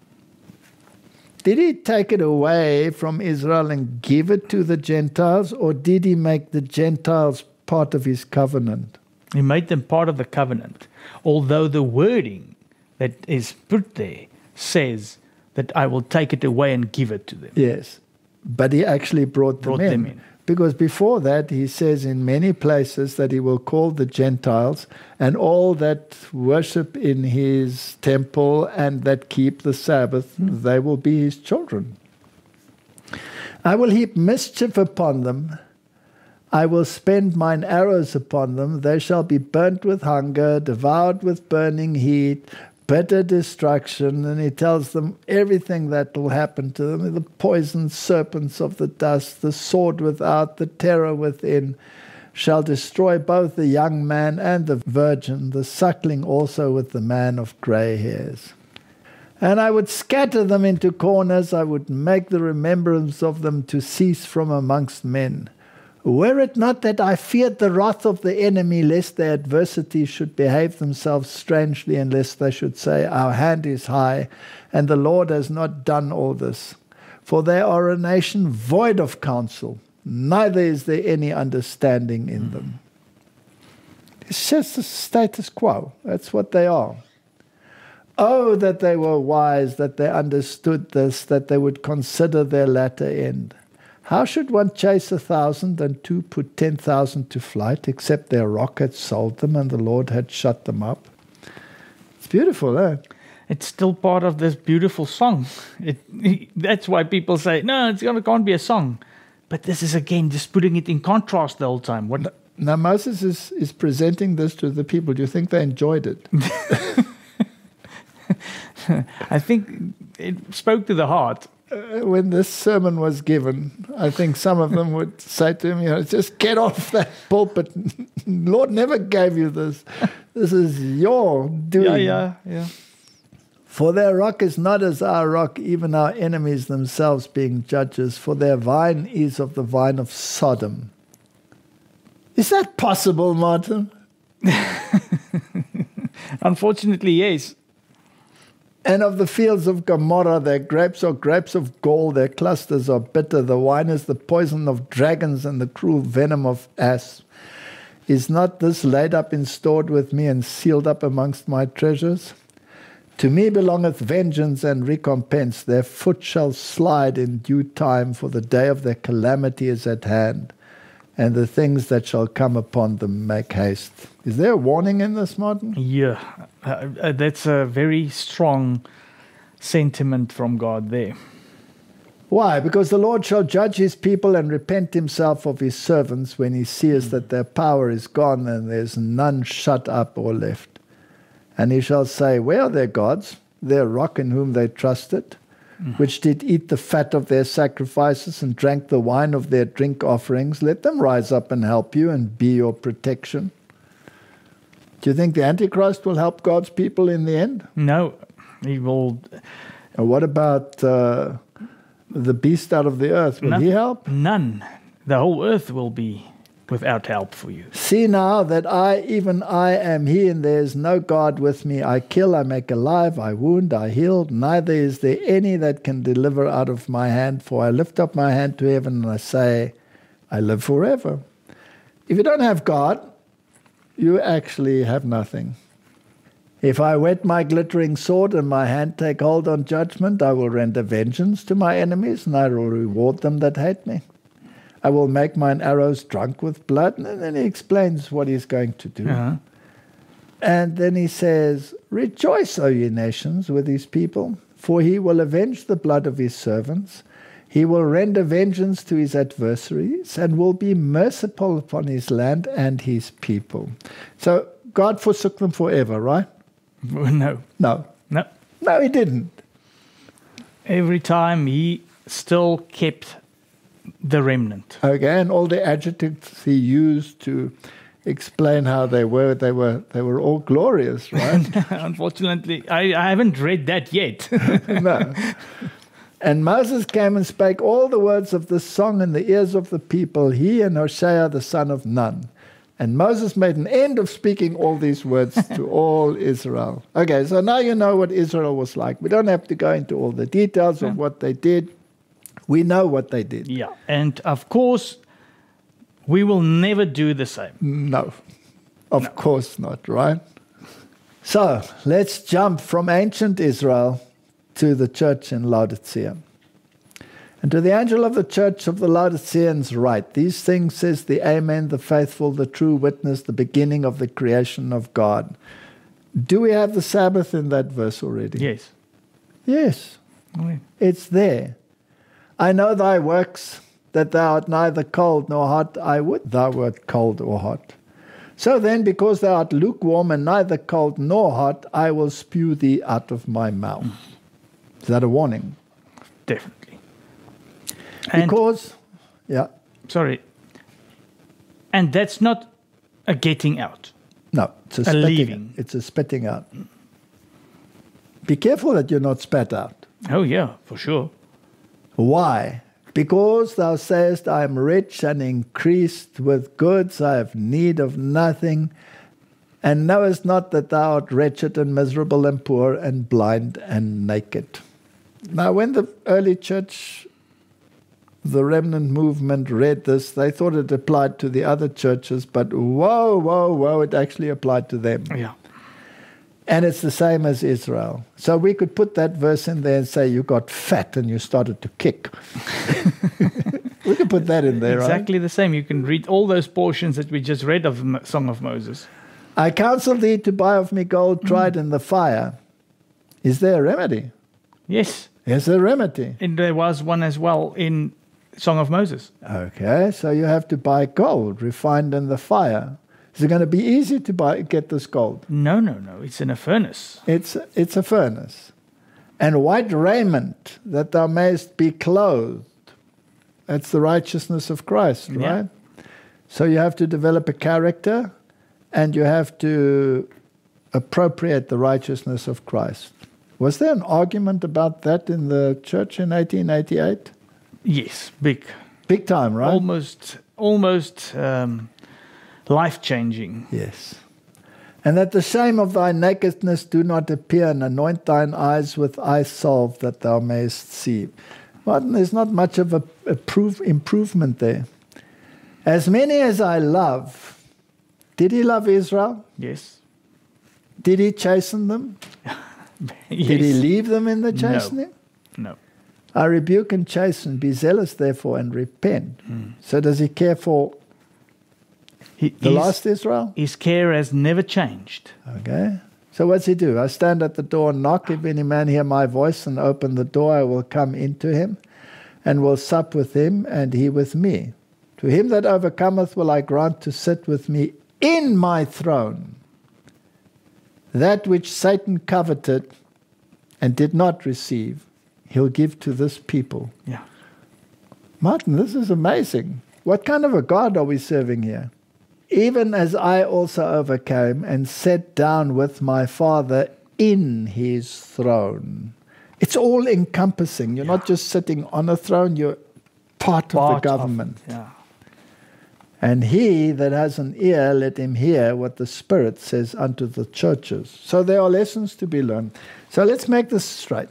did he take it away from Israel and give it to the Gentiles, or did he make the Gentiles part of his covenant? He made them part of the covenant. Although the wording that is put there says that I will take it away and give it to them. Yes, but he actually brought them in. Because before that, he says in many places that he will call the Gentiles and all that worship in his temple and that keep the Sabbath, they will be his children. I will heap mischief upon them. I will spend mine arrows upon them. They shall be burnt with hunger, devoured with burning heat, bitter destruction. And he tells them everything that will happen to them. The poisoned serpents of the dust, the sword without, the terror within, shall destroy both the young man and the virgin, the suckling also with the man of grey hairs. And I would scatter them into corners. I would make the remembrance of them to cease from amongst men. Were it not that I feared the wrath of the enemy, lest their adversaries should behave themselves strangely, and lest they should say, our hand is high, and the Lord has not done all this. For they are a nation void of counsel, neither is there any understanding in them. It's just the status quo. That's what they are. Oh, that they were wise, that they understood this, that they would consider their latter end. How should one chase 1,000 and two put 10,000 to flight, except their rock had sold them and the Lord had shut them up? It's beautiful, eh? It's still part of this beautiful song. That's why people say, no, it can't be a song. But this is, again, just putting it in contrast the whole time. Now, Moses is presenting this to the people. Do you think they enjoyed it? I think it spoke to the heart. When this sermon was given, I think some of them would say to him, just get off that pulpit. Lord never gave you this. This is your doing. Yeah. For their rock is not as our rock, even our enemies themselves being judges. For their vine is of the vine of Sodom. Is that possible, Martin? Unfortunately, yes. And of the fields of Gomorrah, their grapes are grapes of gall, their clusters are bitter. The wine is the poison of dragons and the cruel venom of asps. Is not this laid up and stored with me and sealed up amongst my treasures? To me belongeth vengeance and recompense. Their foot shall slide in due time, for the day of their calamity is at hand, and the things that shall come upon them make haste. Is there a warning in this, Martin? Yeah, that's a very strong sentiment from God there. Why? Because the Lord shall judge his people and repent himself of his servants when he sees that their power is gone and there's none shut up or left. And he shall say, where are their gods, their rock in whom they trusted, which did eat the fat of their sacrifices and drank the wine of their drink offerings? Let them rise up and help you and be your protection. Do you think the Antichrist will help God's people in the end? No, he will. Or what about the beast out of the earth? Will he help? None. The whole earth will be without help for you. See now that even I am he, and there is no God with me. I kill, I make alive, I wound, I heal. Neither is there any that can deliver out of my hand. For I lift up my hand to heaven and I say, I live forever. If you don't have God, you actually have nothing. If I whet my glittering sword and my hand take hold on judgment, I will render vengeance to my enemies, and I will reward them that hate me. I will make mine arrows drunk with blood. And then he explains what he's going to do. Uh-huh. And then he says, rejoice, O ye nations, with his people, for he will avenge the blood of his servants. He will render vengeance to his adversaries and will be merciful upon his land and his people. So God forsook them forever, right? No. No. No. No, he didn't. Every time he still kept the remnant. Okay, and all the adjectives he used to explain how they were all glorious, right? Unfortunately, I haven't read that yet. No. And Moses came and spake all the words of this song in the ears of the people, he and Hoshea the son of Nun. And Moses made an end of speaking all these words to all Israel. Okay, so now you know what Israel was like. We don't have to go into all the details of what they did. We know what they did. Yeah, and of course, we will never do the same. No, of course not, right? So let's jump from ancient Israel to the church in Laodicea. And to the angel of the church of the Laodiceans write, these things says the Amen, the faithful, the true witness, the beginning of the creation of God. Do we have the Sabbath in that verse already? Yes. Yes, Okay. it's there. I know thy works, that thou art neither cold nor hot. I would thou wert cold or hot. So then, because thou art lukewarm and neither cold nor hot, I will spew thee out of my mouth. Is that a warning? Definitely. And, Because, yeah, sorry. And that's not a getting out. no, it's a A spitting. leaving. It's a spitting out. Be careful that you're not spat out. Oh, yeah, for sure. Why? Because thou sayest, I am rich and increased with goods, I have need of nothing, and knowest not that thou art wretched and miserable and poor and blind and naked. Now, when the early church, the remnant movement, read this, they thought it applied to the other churches, but whoa, it actually applied to them. Yeah. And it's the same as Israel. So we could put that verse in there and say you got fat and you started to kick. We could put that in there, Exactly the same. You can read all those portions that we just read of Song of Moses. right? I counsel thee to buy of me gold tried in the fire. Is there a remedy? Yes. Is there a remedy? And there was one as well in Song of Moses. Okay, so you have to buy gold refined in the fire. Is it going to be easy to get this gold? No. It's in a furnace. It's a furnace. And white raiment, that thou mayest be clothed. That's the righteousness of Christ, right? Yeah. So you have to develop a character, and you have to appropriate the righteousness of Christ. Was there an argument about that in the church in 1888? Yes, big. Big time, right? Almost life-changing. Yes. And that the shame of thy nakedness do not appear, and anoint thine eyes with eye salve, that thou mayest see. Martin, there's not much of a improvement there. As many as I love, did he love Israel? Yes. Did he chasten them? Yes. Did he leave them in the chastening? No. I rebuke and chasten, be zealous therefore and repent. So does he care for the lost Israel? His care has never changed. Okay. So what's he do? I stand at the door and knock. If any man hear my voice and open the door, I will come into him and will sup with him and he with me. To him that overcometh will I grant to sit with me in my throne. That which Satan coveted and did not receive, he'll give to this people. Yeah. Martin, this is amazing. What kind of a God are we serving here? Even as I also overcame and sat down with my Father in his throne. It's all encompassing. You're not just sitting on a throne, you're part of the government. Yeah. And he that has an ear, let him hear what the Spirit says unto the churches. So there are lessons to be learned. So let's make this straight.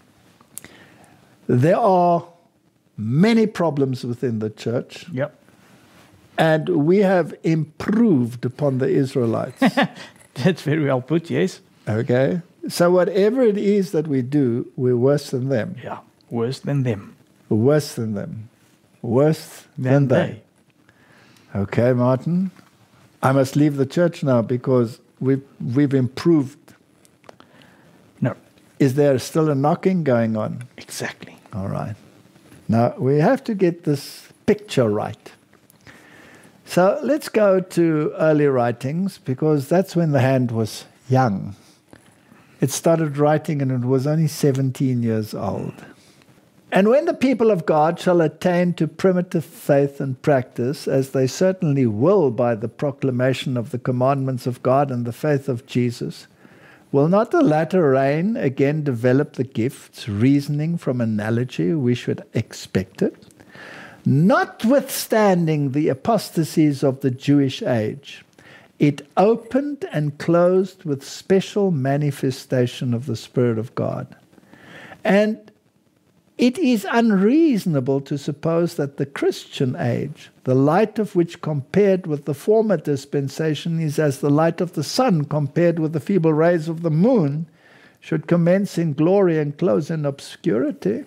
There are many problems within the church. Yep. And we have improved upon the Israelites. That's very well put, yes. Okay? So whatever it is that we do, we're worse than them. Yeah. Worse than them. Worse than them. Worse than they. Okay, Martin. I must leave the church now because we've improved. No. Is there still a knocking going on? Exactly. All right. Now, we have to get this picture right. So let's go to early writings because that's when the hand was young. It started writing and it was only 17 years old. And when the people of God shall attain to primitive faith and practice, as they certainly will by the proclamation of the commandments of God and the faith of Jesus, will not the latter rain again develop the gifts, reasoning from analogy we should expect it? Notwithstanding the apostasies of the Jewish age, it opened and closed with special manifestation of the Spirit of God. And it is unreasonable to suppose that the Christian age, the light of which compared with the former dispensation is as the light of the sun compared with the feeble rays of the moon, should commence in glory and close in obscurity.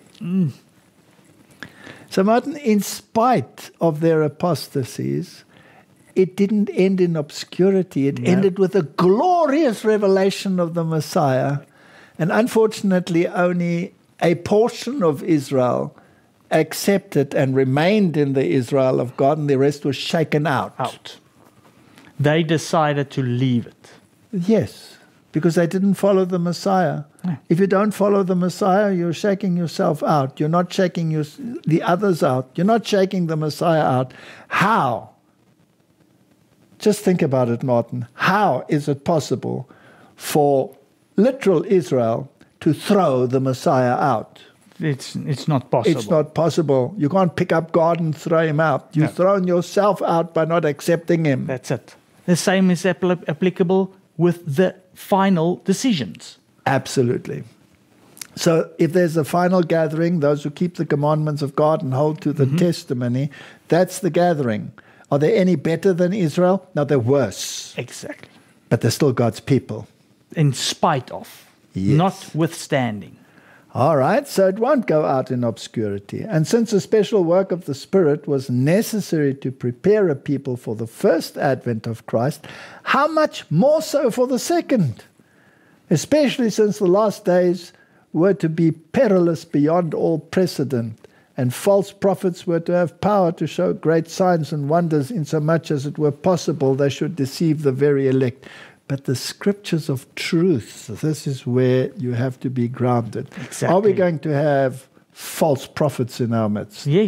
So Martin, in spite of their apostasies, it didn't end in obscurity. It ended with a glorious revelation of the Messiah. And unfortunately, only a portion of Israel accepted and remained in the Israel of God, and the rest was shaken out. They decided to leave it. Yes, because they didn't follow the Messiah. No. If you don't follow the Messiah, you're shaking yourself out. You're not shaking the others out. You're not shaking the Messiah out. How? Just think about it, Martin. How is it possible for literal Israel to throw the Messiah out? It's not possible. It's not possible. You can't pick up God and throw him out. You've thrown yourself out by not accepting him. That's it. The same is applicable with the final decisions. Absolutely. So if there's a final gathering, those who keep the commandments of God and hold to the testimony, that's the gathering. Are they any better than Israel? No, they're worse. Exactly. But they're still God's people. In spite of, notwithstanding. All right, so it won't go out in obscurity. And since a special work of the Spirit was necessary to prepare a people for the first advent of Christ, how much more so for the second? Especially since the last days were to be perilous beyond all precedent, and false prophets were to have power to show great signs and wonders, insomuch as it were possible they should deceive the very elect. But the scriptures of truth, this is where you have to be grounded. Exactly. Are we going to have false prophets in our midst? Yes.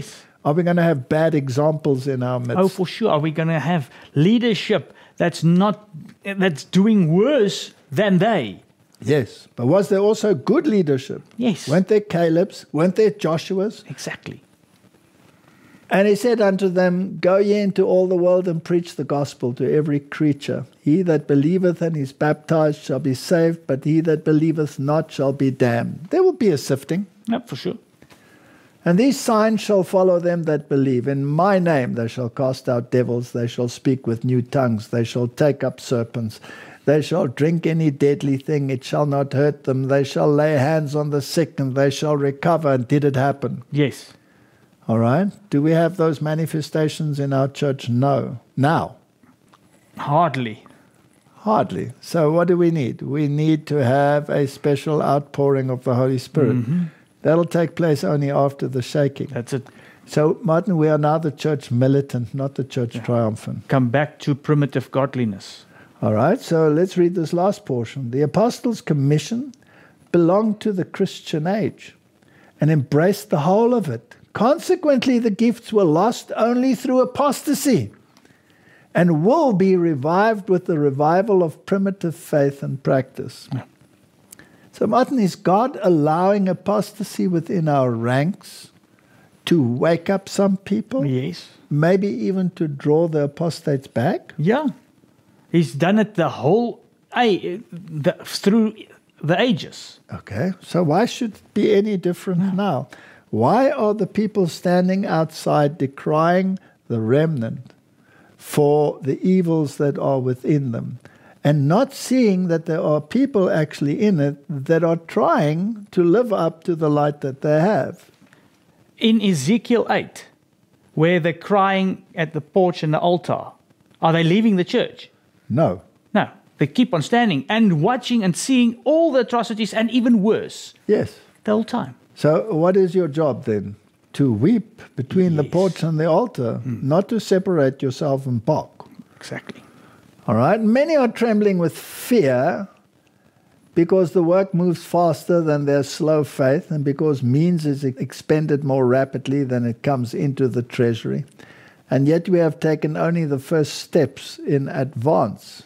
Are we going to have bad examples in our midst? Oh, for sure. Are we going to have leadership that's doing worse than they? Yes. But was there also good leadership? Yes. Weren't there Caleb's? Weren't there Joshua's? Exactly. And he said unto them, Go ye into all the world and preach the gospel to every creature. He that believeth and is baptized shall be saved, but he that believeth not shall be damned. There will be a sifting. Yep, for sure. And these signs shall follow them that believe. In my name they shall cast out devils, they shall speak with new tongues, they shall take up serpents, they shall drink any deadly thing, it shall not hurt them, they shall lay hands on the sick, and they shall recover. And did it happen? Yes. All right. Do we have those manifestations in our church? No. Now? Hardly. Hardly. So what do we need? We need to have a special outpouring of the Holy Spirit. Mm-hmm. That'll take place only after the shaking. That's it. So, Martin, we are now the church militant, not the church triumphant. Come back to primitive godliness. All right. So let's read this last portion. The apostles' commission belonged to the Christian age and embraced the whole of it. Consequently, the gifts were lost only through apostasy and will be revived with the revival of primitive faith and practice. Yeah. So, Martin, is God allowing apostasy within our ranks to wake up some people? Yes. Maybe even to draw the apostates back? Yeah. He's done it through the ages. Okay, so why should it be any different now? Why are the people standing outside decrying the remnant for the evils that are within them and not seeing that there are people actually in it that are trying to live up to the light that they have? In Ezekiel 8, where they're crying at the porch and the altar, are they leaving the church? No. No. They keep on standing and watching and seeing all the atrocities and even worse Yes. the whole time. So what is your job then? To weep between the Yes. porch and the altar, not to separate yourself and balk. Exactly. All right. Many are trembling with fear because the work moves faster than their slow faith and because means is expended more rapidly than it comes into the treasury. And yet we have taken only the first steps in advance.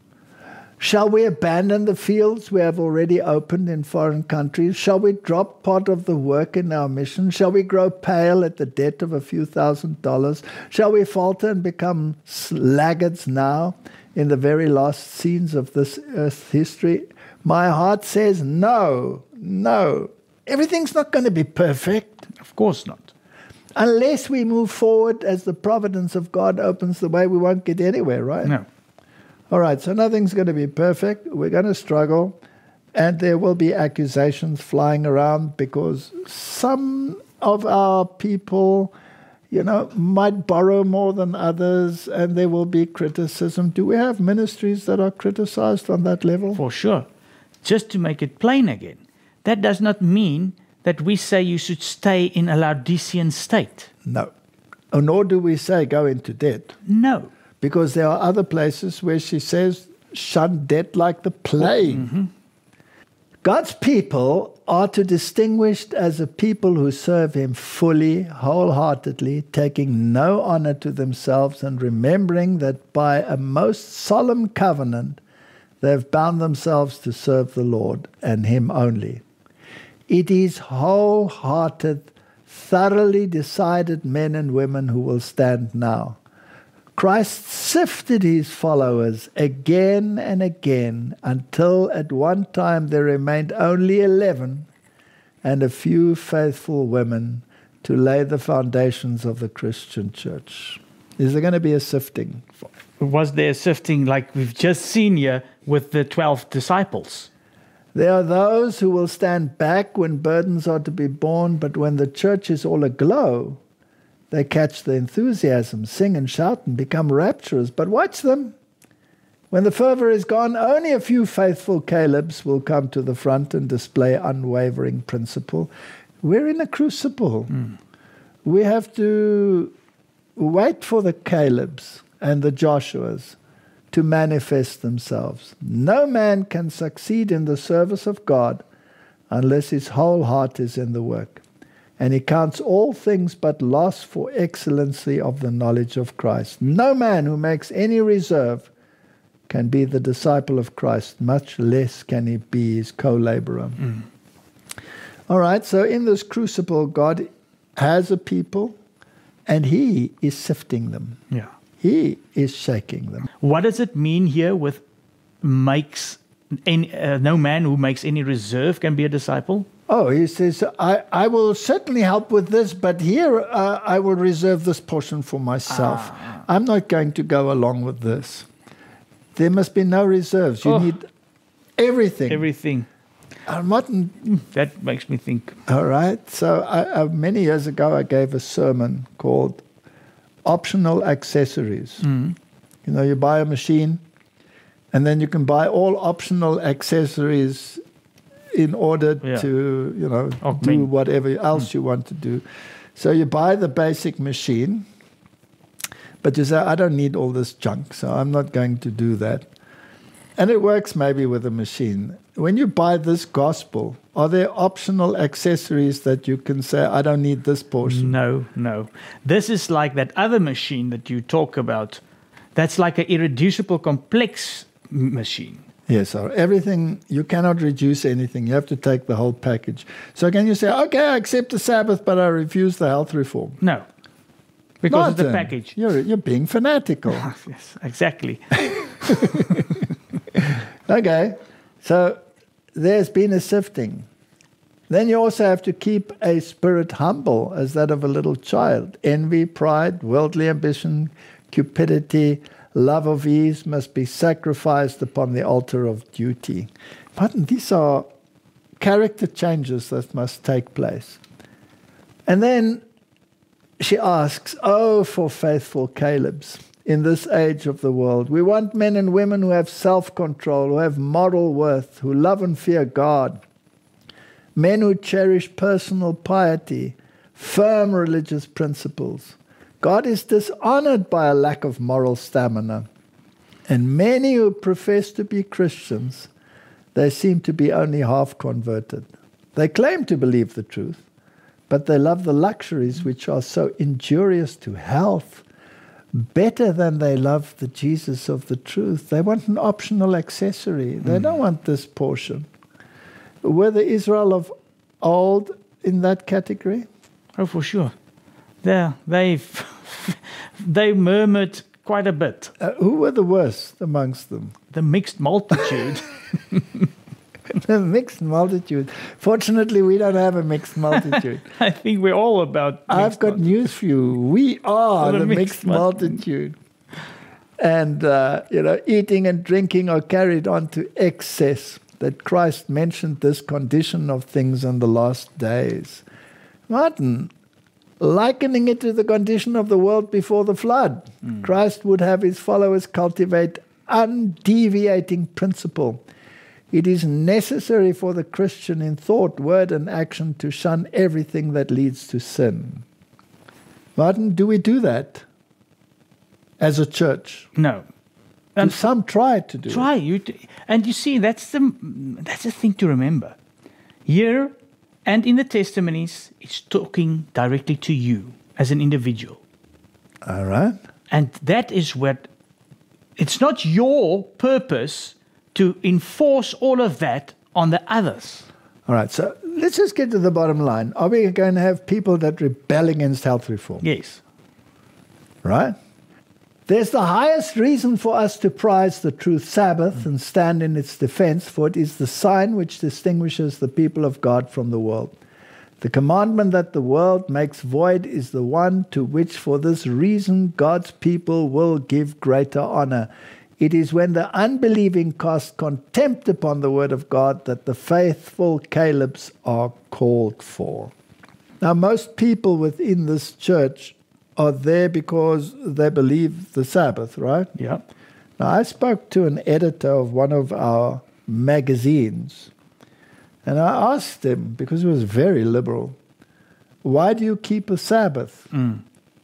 Shall we abandon the fields we have already opened in foreign countries? Shall we drop part of the work in our mission? Shall we grow pale at the debt of a few $1,000s? Shall we falter and become laggards now in the very last scenes of this earth's history? My heart says no, no. Everything's not going to be perfect. Of course not. Unless we move forward as the providence of God opens the way, we won't get anywhere, right? No. All right, so nothing's going to be perfect. We're going to struggle, and there will be accusations flying around because some of our people, might borrow more than others, and there will be criticism. Do we have ministries that are criticized on that level? For sure. Just to make it plain again, that does not mean that we say you should stay in a Laodicean state. No. Nor do we say go into debt. No. Because there are other places where she says, shun debt like the plague. Mm-hmm. God's people are to be distinguished as a people who serve Him fully, wholeheartedly, taking no honor to themselves and remembering that by a most solemn covenant, they have bound themselves to serve the Lord and Him only. It is wholehearted, thoroughly decided men and women who will stand now. Christ sifted His followers again and again until at one time there remained only 11 and a few faithful women to lay the foundations of the Christian church. Is there going to be a sifting? Was there a sifting like we've just seen here with the 12 disciples? There are those who will stand back when burdens are to be borne, but when the church is all aglow, they catch the enthusiasm, sing and shout, and become rapturous. But watch them. When the fervor is gone, only a few faithful Calebs will come to the front and display unwavering principle. We're in a crucible. We have to wait for the Calebs and the Joshuas to manifest themselves. No man can succeed in the service of God unless his whole heart is in the work. and he counts all things but loss for excellency of the knowledge of Christ. No man who makes any reserve can be the disciple of Christ, much less can he be his co-laborer. All right, so in this crucible, God has a people, and he is sifting them. Yeah. He is shaking them. What does it mean here with makes any, no man who makes any reserve can be a disciple? Oh, he says, I will certainly help with this, but here I will reserve this portion for myself. I'm not going to go along with this. There must be no reserves. You need everything. Everything. Martin, that makes me think. All right. So many years ago, I gave a sermon called Optional Accessories. You know, you buy a machine, and then you can buy all optional accessories in order to, you know, do whatever else you want to do. So you buy the basic machine, but you say, I don't need all this junk, so I'm not going to do that. And it works maybe with a machine. When you buy this gospel, are there optional accessories that you can say, I don't need this portion? No. This is like that other machine that you talk about. That's like an irreducible complex machine. Yes, so everything, you cannot reduce anything. You have to take the whole package. So can you say, okay, I accept the Sabbath, but I refuse the health reform? No, because it's the package. You're being fanatical. Yes, exactly. Okay, so there's been a sifting. Then you also have to keep a spirit humble as that of a little child. Envy, pride, worldly ambition, cupidity, love of ease must be sacrificed upon the altar of duty. But these are character changes that must take place. And then she asks, oh, for faithful Calebs in this age of the world. We want men and women who have self-control, who have moral worth, who love and fear God. Men who cherish personal piety, firm religious principles. God is dishonored by a lack of moral stamina. And many who profess to be Christians, they seem to be only half converted. They claim to believe the truth, but they love the luxuries which are so injurious to health, better than they love the Jesus of the truth. They want an optional accessory. They don't want this portion. Were the Israel of old in that category? Oh, for sure. They murmured quite a bit. Who were the worst amongst them? The mixed multitude. The mixed multitude. Fortunately, we don't have a mixed multitude. I think we're all about I've got news for you. We are the mixed multitude. And, eating and drinking are carried on to excess. That Christ mentioned this condition of things in the last days. Martin, likening it to the condition of the world before the flood, Christ would have his followers cultivate undeviating principle. It is necessary for the Christian in thought, word, and action to shun everything that leads to sin. Martin, do we do that as a church? No. And some try to do it. And you see, that's the thing to remember. Here and in the testimonies, it's talking directly to you as an individual. All right. And that is what, it's not your purpose to enforce all of that on the others. All right, so let's just get to the bottom line. Are we going to have people that rebel against health reform? Yes. Right? There's the highest reason for us to prize the truth Sabbath and stand in its defense, for it is the sign which distinguishes the people of God from the world. The commandment that the world makes void is the one to which for this reason God's people will give greater honor. It is when the unbelieving cast contempt upon the word of God that the faithful Calebs are called for. Now, most people within this church are there because they believe the Sabbath, right? Yeah. Now, I spoke to an editor of one of our magazines, and I asked him, because he was very liberal, why do you keep a Sabbath? And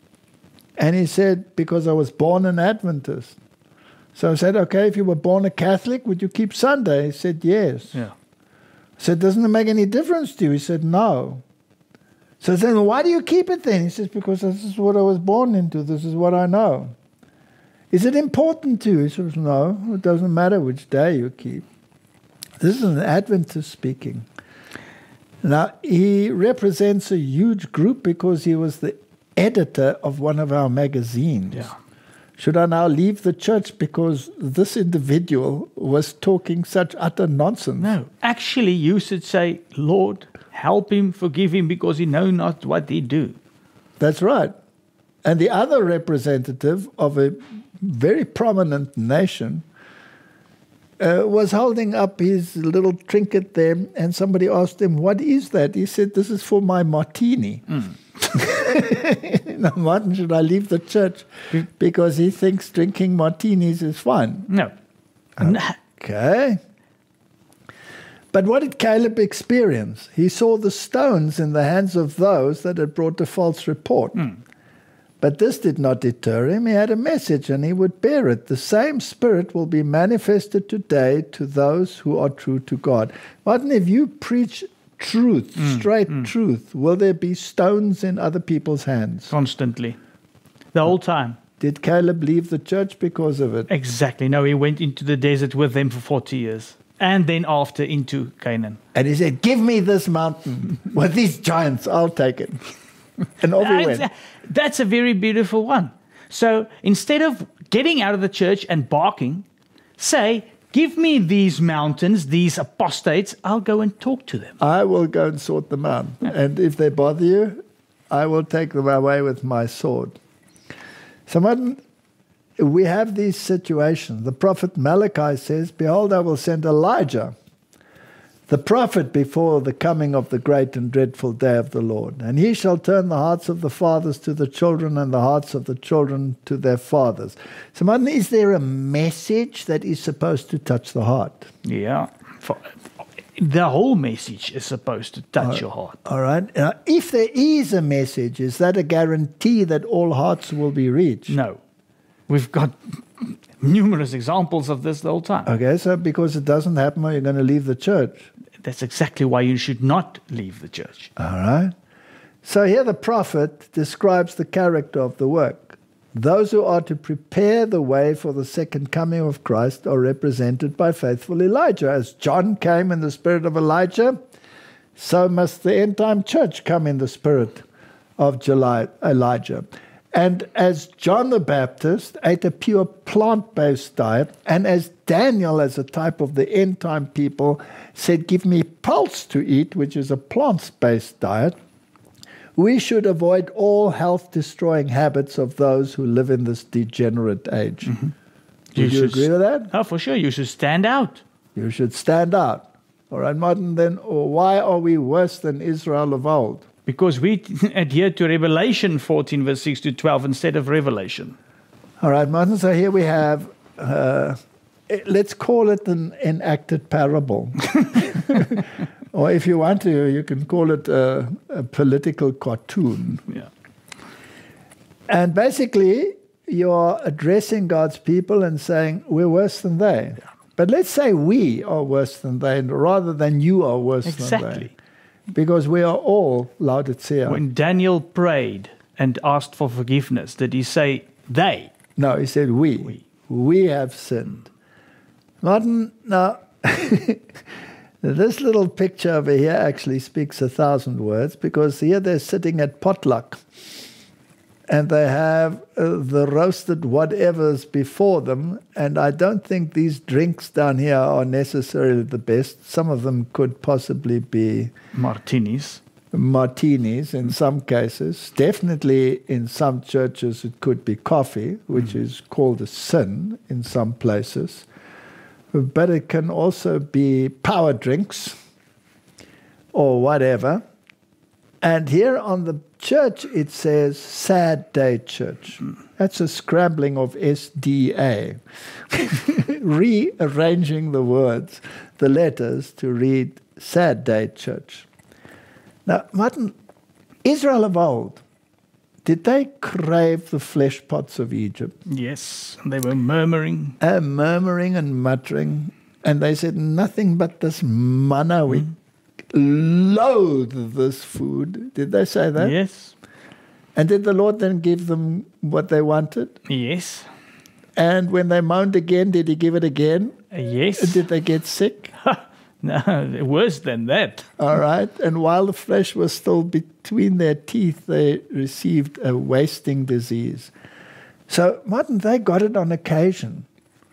he said, because I was born an Adventist. So I said, okay, if you were born a Catholic, would you keep Sunday? He said, yes. Yeah. I said, doesn't it make any difference to you? He said, no. So then why do you keep it then? He says, because this is what I was born into. This is what I know. Is it important to you? He says, no, it doesn't matter which day you keep. This is an Adventist speaking. Now, he represents a huge group because he was the editor of one of our magazines. Yeah. Should I now leave the church because this individual was talking such utter nonsense? No, actually, you should say, Lord, help him, forgive him, because he know not what he do. That's right. And the other representative of a very prominent nation was holding up his little trinket there, and somebody asked him, what is that? He said, this is for my martini. Now, Martin, should I leave the church because he thinks drinking martinis is fun? No. Okay. But what did Caleb experience? He saw the stones in the hands of those that had brought a false report. But this did not deter him. He had a message and he would bear it. The same spirit will be manifested today to those who are true to God. Martin, if you preach truth, straight truth, will there be stones in other people's hands? Constantly. The whole time. Did Caleb leave the church because of it? Exactly. No, he went into the desert with them for 40 years. And then after into Canaan. And he said, give me this mountain with these giants, I'll take it. And off he went. That's a very beautiful one. So instead of getting out of the church and barking, say, give me these mountains, these apostates, I'll go and talk to them. I will go and sort them out. And if they bother you, I will take them away with my sword. So Martin, we have these situations. The prophet Malachi says, behold, I will send Elijah, the prophet, before the coming of the great and dreadful day of the Lord. And he shall turn the hearts of the fathers to the children and the hearts of the children to their fathers. So, Martin, is there a message that is supposed to touch the heart? Yeah. The whole message is supposed to touch your heart. All right. If there is a message, is that a guarantee that all hearts will be reached? No. We've got numerous examples of this the whole time. Okay, so because it doesn't happen, you're going to leave the church. That's exactly why you should not leave the church. All right. So here the prophet describes the character of the work. Those who are to prepare the way for the second coming of Christ are represented by faithful Elijah. As John came in the spirit of Elijah, so must the end-time church come in the spirit of Elijah. And as John the Baptist ate a pure plant-based diet, and as Daniel, as a type of the end-time people, said, give me pulse to eat, which is a plant-based diet, we should avoid all health-destroying habits of those who live in this degenerate age. Mm-hmm. Do you agree with that? Oh, for sure. You should stand out. You should stand out. All right, Martin, then why are we worse than Israel of old? Because we adhere to Revelation 14, verse 6 to 12, instead of Revelation. All right, Martin, so here we have, let's call it an enacted parable. Or if you want to, you can call it a political cartoon. Yeah. And basically, you're addressing God's people and saying, we're worse than they. Yeah. But let's say we are worse than they, rather than you are worse than they. Exactly. Because we are all Laodicea. When Daniel prayed and asked for forgiveness, did he say they? No, he said we. We have sinned. Martin, now, this little picture over here actually speaks 1,000 words, because here they're sitting at potluck and they have the roasted whatevers before them, and I don't think these drinks down here are necessarily the best. Some of them could possibly be martinis in some cases. Definitely in some churches it could be coffee, which is called a sin in some places. But it can also be power drinks or whatever. And here on the church it says Sad Day Church. That's a scrambling of SDA. Rearranging the words, the letters, to read Sad Day Church. Now, Martin, Israel of old, did they crave the flesh pots of Egypt? Yes, they were murmuring. Murmuring and muttering. And they said, nothing but this manna we loathed this food. Did they say that? Yes. And did the Lord then give them what they wanted? Yes. And when they moaned again, did he give it again? Yes. And did they get sick? No, worse than that. All right. And while the flesh was still between their teeth, they received a wasting disease. So, Martin, they got it on occasion.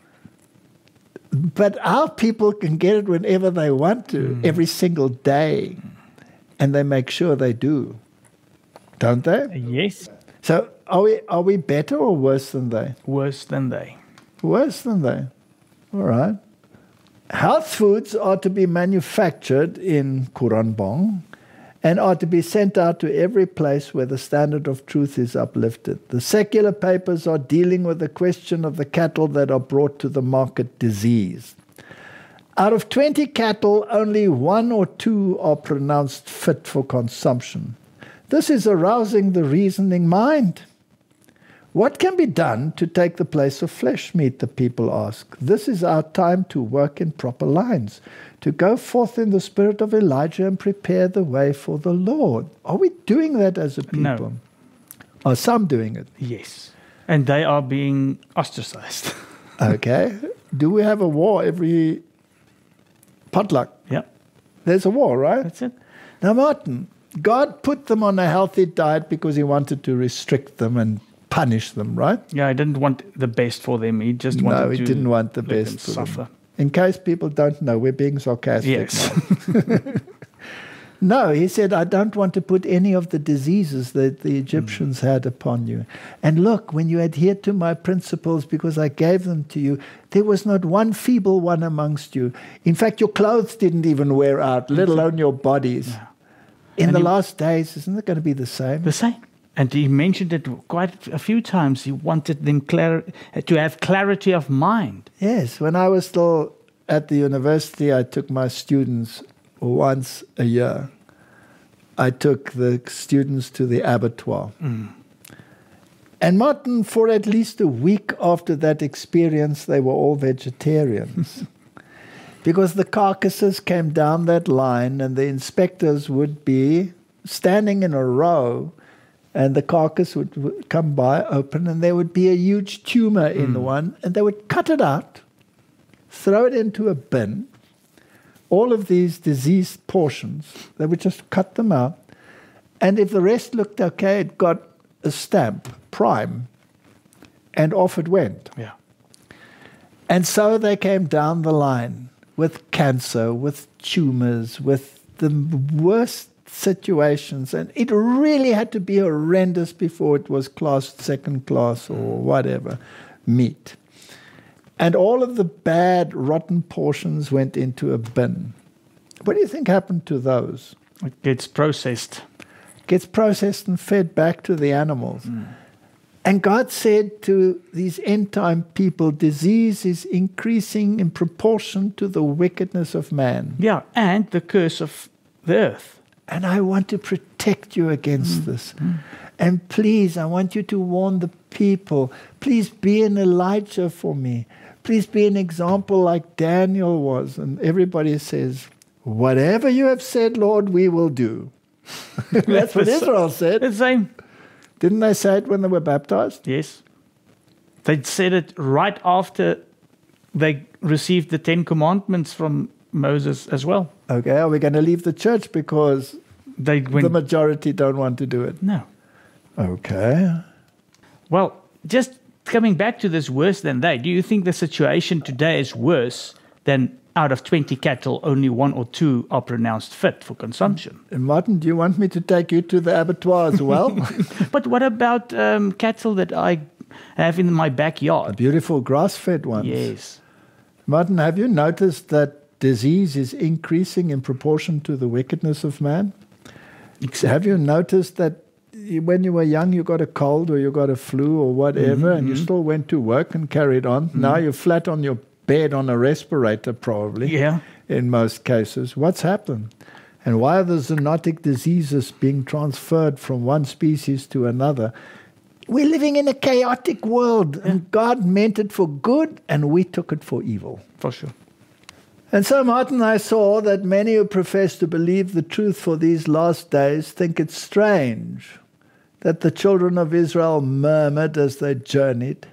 But our people can get it whenever they want to, every single day. And they make sure they do. Don't they? Yes. So are we better or worse than they? Worse than they. Worse than they. All right. Health foods are to be manufactured in Kuranbong and are to be sent out to every place where the standard of truth is uplifted. The secular papers are dealing with the question of the cattle that are brought to the market diseased. Out of 20 cattle, only 1 or 2 are pronounced fit for consumption. This is arousing the reasoning mind. What can be done to take the place of flesh meat, the people ask. This is our time to work in proper lines, to go forth in the spirit of Elijah and prepare the way for the Lord. Are we doing that as a people? No. Are some doing it? Yes. And they are being ostracized. Okay. Do we have a war every potluck? Yeah. There's a war, right? That's it. Now, Martin, God put them on a healthy diet because he wanted to restrict them and punish them, right? Yeah, I didn't want the best for them. He just wanted to No, he didn't want the let them best for suffer. them. In case people don't know, we're being sarcastic. Yes. No, he said, I don't want to put any of the diseases that the Egyptians had upon you. And look, when you adhere to my principles because I gave them to you, there was not one feeble one amongst you. In fact, your clothes didn't even wear out, let alone your bodies. Yeah. In And the he- last days, isn't it going to be the same? The same. And he mentioned it quite a few times. He wanted them to have clarity of mind. Yes, when I was still at the university, I took my students once a year. I took the students to the abattoir. And Martin, for at least a week after that experience, they were all vegetarians. Because the carcasses came down that line and the inspectors would be standing in a row and the carcass would come by open and there would be a huge tumor in the one and they would cut it out, throw it into a bin. All of these diseased portions, they would just cut them out. And if the rest looked okay, it got a stamp, prime, and off it went. Yeah. And so they came down the line with cancer, with tumors, with the worst situations. And it really had to be horrendous before it was classed second class or whatever meat. And all of the bad, rotten portions went into a bin. What do you think happened to those? It gets processed. Gets processed and fed back to the animals. And God said to these end-time people, disease is increasing in proportion to the wickedness of man. Yeah, and the curse of the earth. And I want to protect you against this. And please, I want you to warn the people. Please be an Elijah for me. Please be an example like Daniel was. And everybody says, whatever you have said, Lord, we will do. That's what Israel said. The same. Didn't they say it when they were baptized? Yes. They said it right after they received the 10 Commandments from Moses as well. Okay, are we going to leave the church because They went, the majority don't want to do it? no. Okay. Well, just coming back to this worse than they, do you think the situation today is worse than out of 20 cattle, only 1 or 2 are pronounced fit for consumption? And Martin, do you want me to take you to the abattoir as well? But what about cattle that I have in my backyard? Beautiful grass-fed ones. Yes. Martin, have you noticed that disease is increasing in proportion to the wickedness of man? Have you noticed that when you were young, you got a cold or you got a flu or whatever, and you still went to work and carried on? Now you're flat on your bed on a respirator, probably, Yeah. in most cases. What's happened? And why are the zoonotic diseases being transferred from one species to another? We're living in a chaotic world, and God meant it for good, and we took it for evil. For sure. And so, Martin, I saw that many who profess to believe the truth for these last days think it strange that the children of Israel murmured as they journeyed.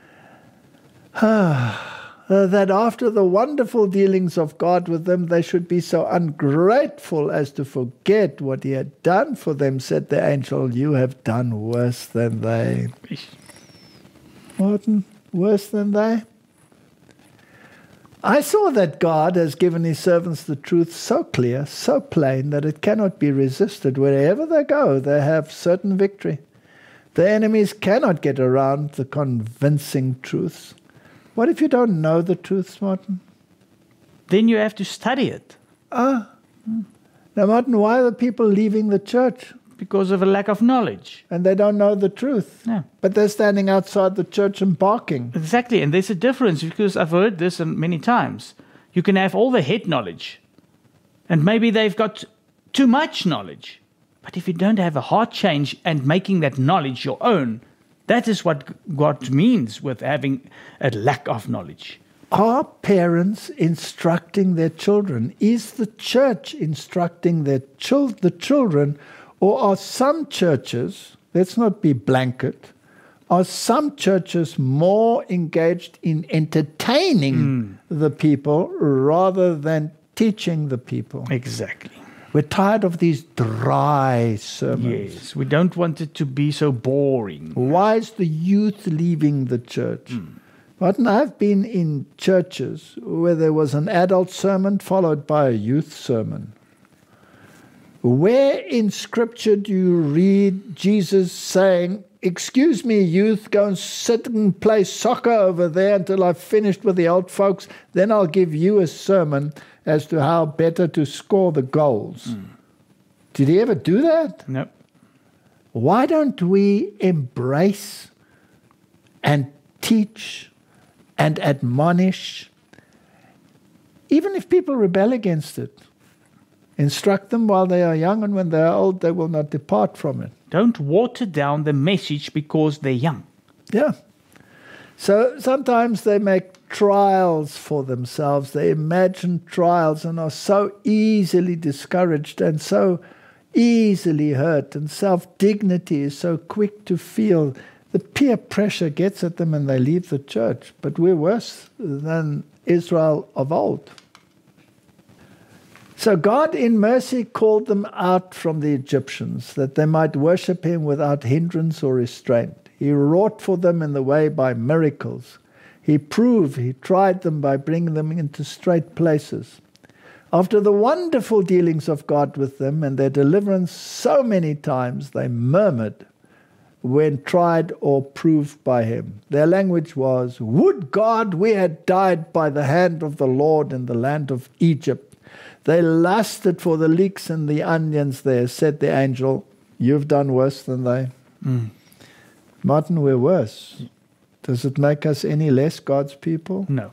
That after the wonderful dealings of God with them, they should be so ungrateful as to forget what he had done for them, said the angel. You have done worse than they. Martin, worse than they? I saw that God has given his servants the truth so clear, so plain, that it cannot be resisted. Wherever they go, they have certain victory. The enemies cannot get around the convincing truths. What if you don't know the truths, Martin? Then you have to study it. Now, Martin, why are the people leaving the church? Because of a lack of knowledge. And they don't know the truth. Yeah. But they're standing outside the church and barking. Exactly, and there's a difference, because I've heard this many times. You can have all the head knowledge, and maybe they've got too much knowledge. But if you don't have a heart change and making that knowledge your own, that is what God means with having a lack of knowledge. Are parents instructing their children? Is the church instructing the children? Or are some churches, let's not be blanket, are some churches more engaged in entertaining the people rather than teaching the people? Exactly. We're tired of these dry sermons. Yes, we don't want it to be so boring. Why is the youth leaving the church? Martin, I've been in churches where there was an adult sermon followed by a youth sermon. Where in Scripture do you read Jesus saying, excuse me, youth, go and sit and play soccer over there until I've finished with the old folks, then I'll give you a sermon as to how better to score the goals. Did he ever do that? No. Why don't we embrace and teach and admonish, even if people rebel against it? Instruct them while they are young, and when they are old, they will not depart from it. Don't water down the message because they're young. Yeah. So sometimes they make trials for themselves. They imagine trials and are so easily discouraged and so easily hurt, and self-dignity is so quick to feel. The peer pressure gets at them and they leave the church. But we're worse than Israel of old. So God in mercy called them out from the Egyptians, that they might worship him without hindrance or restraint. He wrought for them in the way by miracles. He tried them by bringing them into straight places. After the wonderful dealings of God with them and their deliverance so many times, they murmured when tried or proved by him. Their language was, would God we had died by the hand of the Lord in the land of Egypt. They lusted for the leeks and the onions there, said the angel. You've done worse than they. Martin, we're worse. Does it make us any less God's people? No.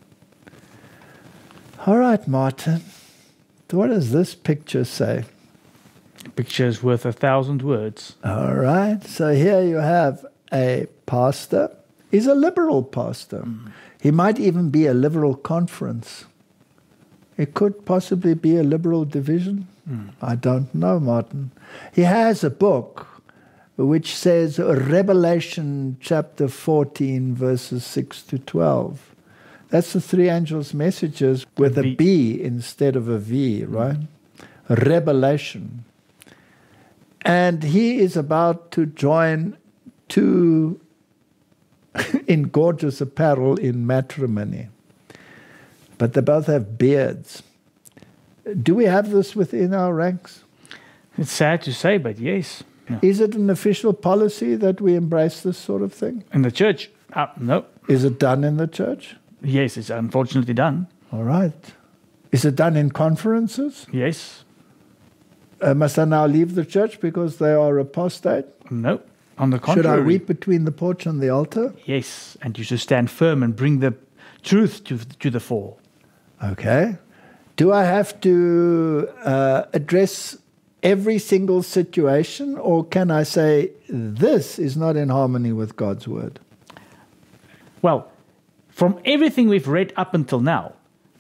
All right, Martin. What does this picture say? A picture is worth 1,000 words. All right. So here you have a pastor. He's a liberal pastor. He might even be a liberal conference. It could possibly be a liberal division. I don't know, Martin. He has a book which says Revelation chapter 14, verses 6 to 12. That's the three angels' messages with a B instead of a V, right? Revelation. And he is about to join two in gorgeous apparel in matrimony. But they both have beards. Do we have this within our ranks? It's sad to say, but yes. Yeah. Is it an official policy that we embrace this sort of thing? In the church? No. Is it done in the church? Yes, it's unfortunately done. All right. Is it done in conferences? Yes. Must I now leave the church because they are apostate? No. On the contrary. Should I weep between the porch and the altar? Yes, and you should stand firm and bring the truth to the fore. Okay. Do I have to address every single situation, or can I say this is not in harmony with God's word? Well, from everything we've read up until now,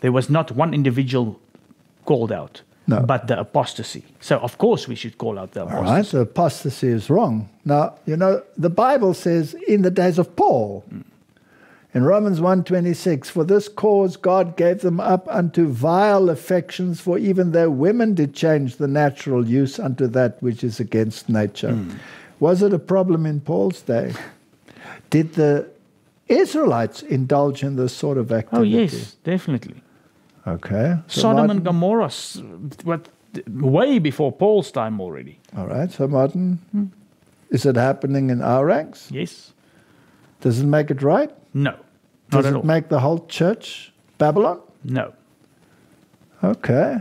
there was not one individual called out, No. but the apostasy. So, of course, we should call out the All apostasy. right, so apostasy is wrong. Now, the Bible says in the days of Paul, in Romans 1:26, for this cause God gave them up unto vile affections, for even their women did change the natural use unto that which is against nature. Was it a problem in Paul's day? Did the Israelites indulge in this sort of activity? Oh, yes, definitely. Okay. So Sodom Martin, and Gomorrah, way before Paul's time already. all right, so Martin, is it happening in our ranks? Yes? Does it make it right? No. Does Not at it all. make the whole church Babylon? No. Okay.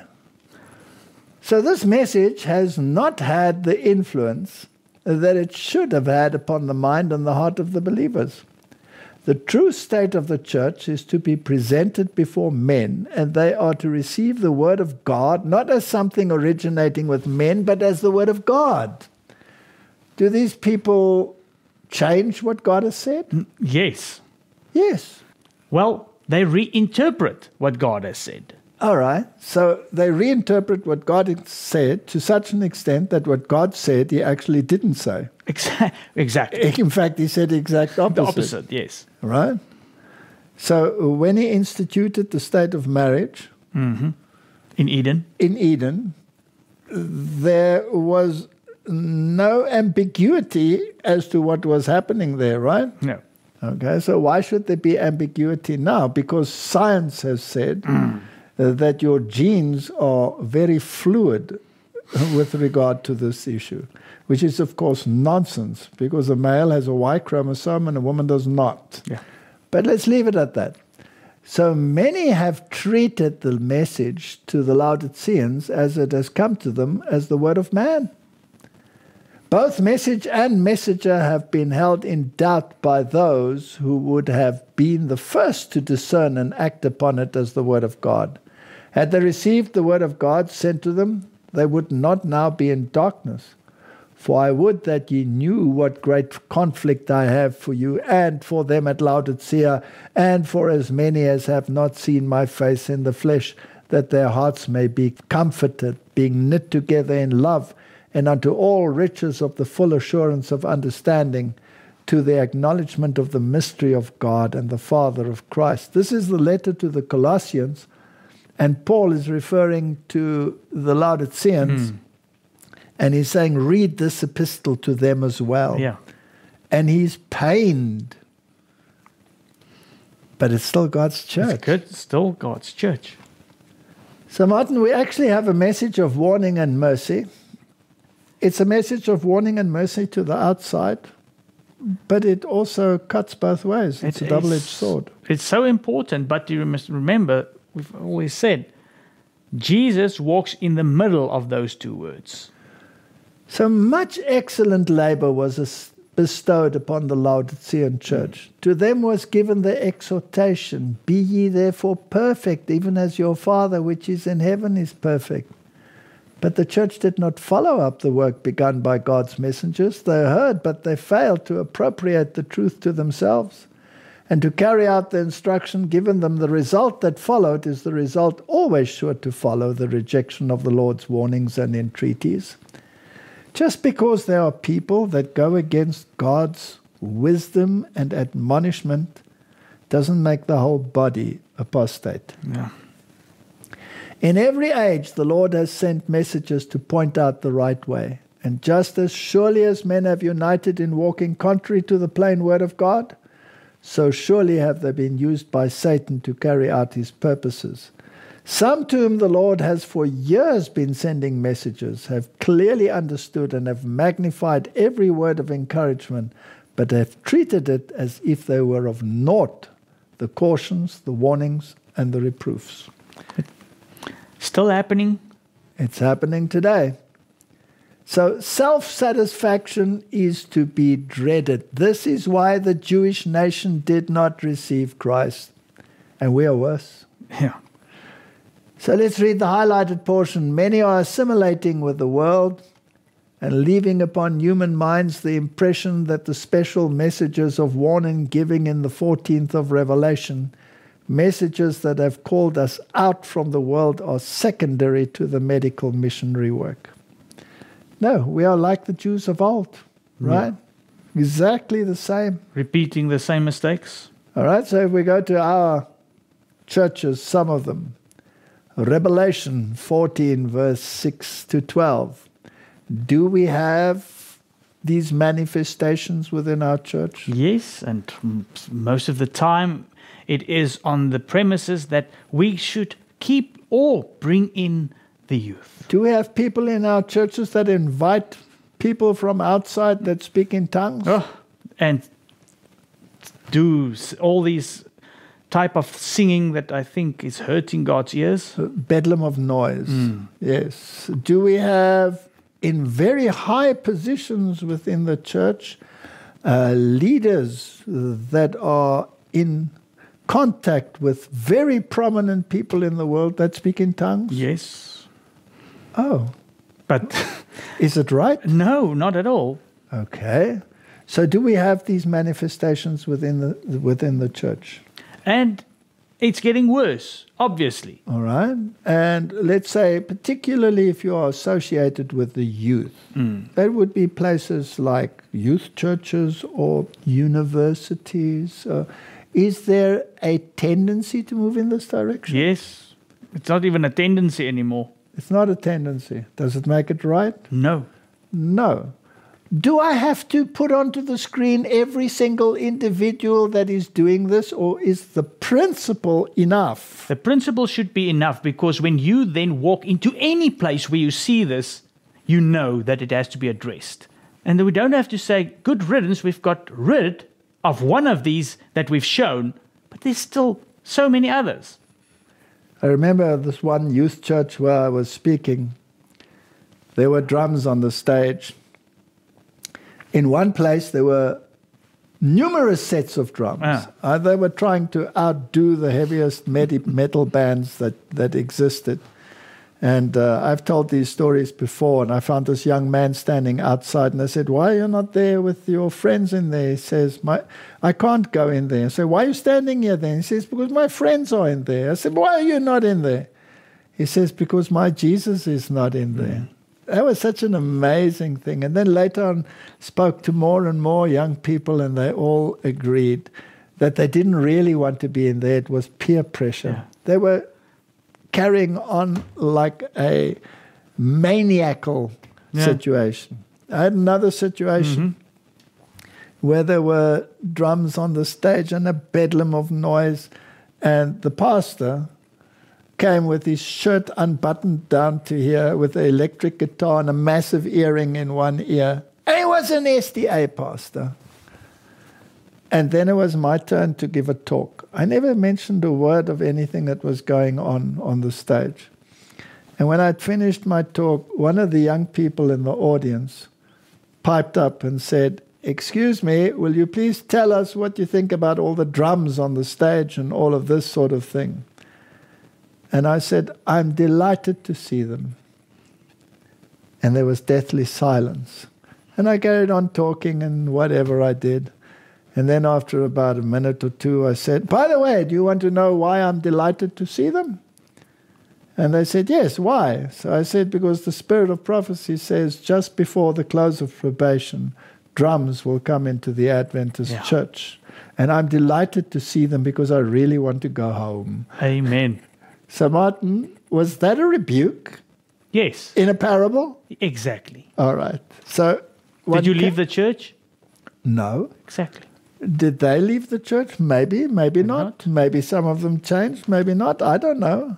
So this message has not had the influence that it should have had upon the mind and the heart of the believers. The true state of the church is to be presented before men, and they are to receive the word of God, not as something originating with men, but as the word of God. Do these people change what God has said? Yes. Yes. Well, they reinterpret what God has said. All right. So they reinterpret what God had said to such an extent that what God said, he actually didn't say. Exactly. In fact, he said the exact opposite. The opposite, yes. Right? So when he instituted the state of marriage In Eden. in Eden, there was no ambiguity as to what was happening there, right? No. Okay, so why should there be ambiguity now? Because science has said that your genes are very fluid with regard to this issue, which is, of course, nonsense, because a male has a Y chromosome and a woman does not. Yeah. But let's leave it at that. So many have treated the message to the Laodiceans as it has come to them as the word of man. Both message and messenger have been held in doubt by those who would have been the first to discern and act upon it as the word of God. Had they received the word of God sent to them, they would not now be in darkness. For I would that ye knew what great conflict I have for you and for them at Laodicea, and for as many as have not seen my face in the flesh, that their hearts may be comforted, being knit together in love, and unto all riches of the full assurance of understanding, to the acknowledgement of the mystery of God and the Father of Christ. This is the letter to the Colossians, and Paul is referring to the Laodiceans, and he's saying, read this epistle to them as well. Yeah. And he's pained. But it's still God's church. It's good. Still God's church. So, Martin, we actually have a message of warning and mercy. It's a message of warning and mercy to the outside, but it also cuts both ways. It's a double-edged sword. It's so important, but you must remember, we've always said, Jesus walks in the middle of those two words. So much excellent labor was bestowed upon the Laodicean church. To them was given the exhortation, be ye therefore perfect, even as your Father which is in heaven is perfect. But the church did not follow up the work begun by God's messengers. They heard, but they failed to appropriate the truth to themselves. And to carry out the instruction given them, the result that followed is the result always sure to follow, the rejection of the Lord's warnings and entreaties. Just because there are people that go against God's wisdom and admonishment doesn't make the whole body apostate. Yeah. In every age, the Lord has sent messengers to point out the right way. And just as surely as men have united in walking contrary to the plain word of God, so surely have they been used by Satan to carry out his purposes. Some to whom the Lord has for years been sending messages have clearly understood and have magnified every word of encouragement, but have treated it as if they were of naught, the cautions, the warnings, and the reproofs. Still happening. It's happening today. So self-satisfaction is to be dreaded. This is why the Jewish nation did not receive Christ. And we are worse. Yeah. So let's read the highlighted portion. Many are assimilating with the world and leaving upon human minds the impression that the special messages of warning giving in the 14th of Revelation Messages that have called us out from the world are secondary to the medical missionary work. No, we are like the Jews of old, right? Exactly the same. Repeating the same mistakes. All right, so if we go to our churches, some of them, Revelation 14, verse 6 to 12, do we have these manifestations within our church? Yes, and most of the time it is on the premises that we should keep or bring in the youth. Do we have people in our churches that invite people from outside that speak in tongues? And do all these type of singing that I think is hurting God's ears? Bedlam of noise. Yes. Do we have in very high positions within the church leaders that are in contact with very prominent people in the world that speak in tongues? Yes. Oh. But is it right? No, not at all. Okay. So do we have these manifestations within the church? And it's getting worse, obviously. All right. And let's say, particularly if you are associated with the youth, that would be places like youth churches or universities. Is there a tendency to move in this direction? Yes. It's not even a tendency anymore. It's not a tendency. Does it make it right? No. No. Do I have to put onto the screen every single individual that is doing this, or is the principle enough? The principle should be enough, because when you then walk into any place where you see this, you know that it has to be addressed. And then we don't have to say, good riddance, we've got rid of one of these that we've shown, but there's still so many others. I remember this one youth church where I was speaking. There were drums on the stage. In one place, there were numerous sets of drums. They were trying to outdo the heaviest metal bands that existed. And I've told these stories before, and I found this young man standing outside, and I said, why are you not there with your friends in there? He says, I can't go in there. I said, why are you standing here then? He says, because my friends are in there. I said, why are you not in there? He says, because my Jesus is not in there. That was such an amazing thing. And then later on, spoke to more and more young people, and they all agreed that they didn't really want to be in there. It was peer pressure. They were carrying on like a maniacal situation. I had another situation where there were drums on the stage and a bedlam of noise, and the pastor came with his shirt unbuttoned down to here with an electric guitar and a massive earring in one ear. And he was an SDA pastor. And then it was my turn to give a talk. I never mentioned a word of anything that was going on the stage. And when I'd finished my talk, one of the young people in the audience piped up and said, excuse me, will you please tell us what you think about all the drums on the stage and all of this sort of thing? And I said, I'm delighted to see them. And there was deathly silence. And I carried on talking and whatever I did. And then after about a minute or two, I said, by the way, do you want to know why I'm delighted to see them? And they said, yes, why? So I said, because the spirit of prophecy says just before the close of probation, drums will come into the Adventist church. And I'm delighted to see them because I really want to go home. Amen. So Martin, was that a rebuke? Yes. In a parable? Exactly. All right. So did you leave the church? No. Exactly. Did they leave the church? Maybe, maybe not. Maybe some of them changed, maybe not. I don't know.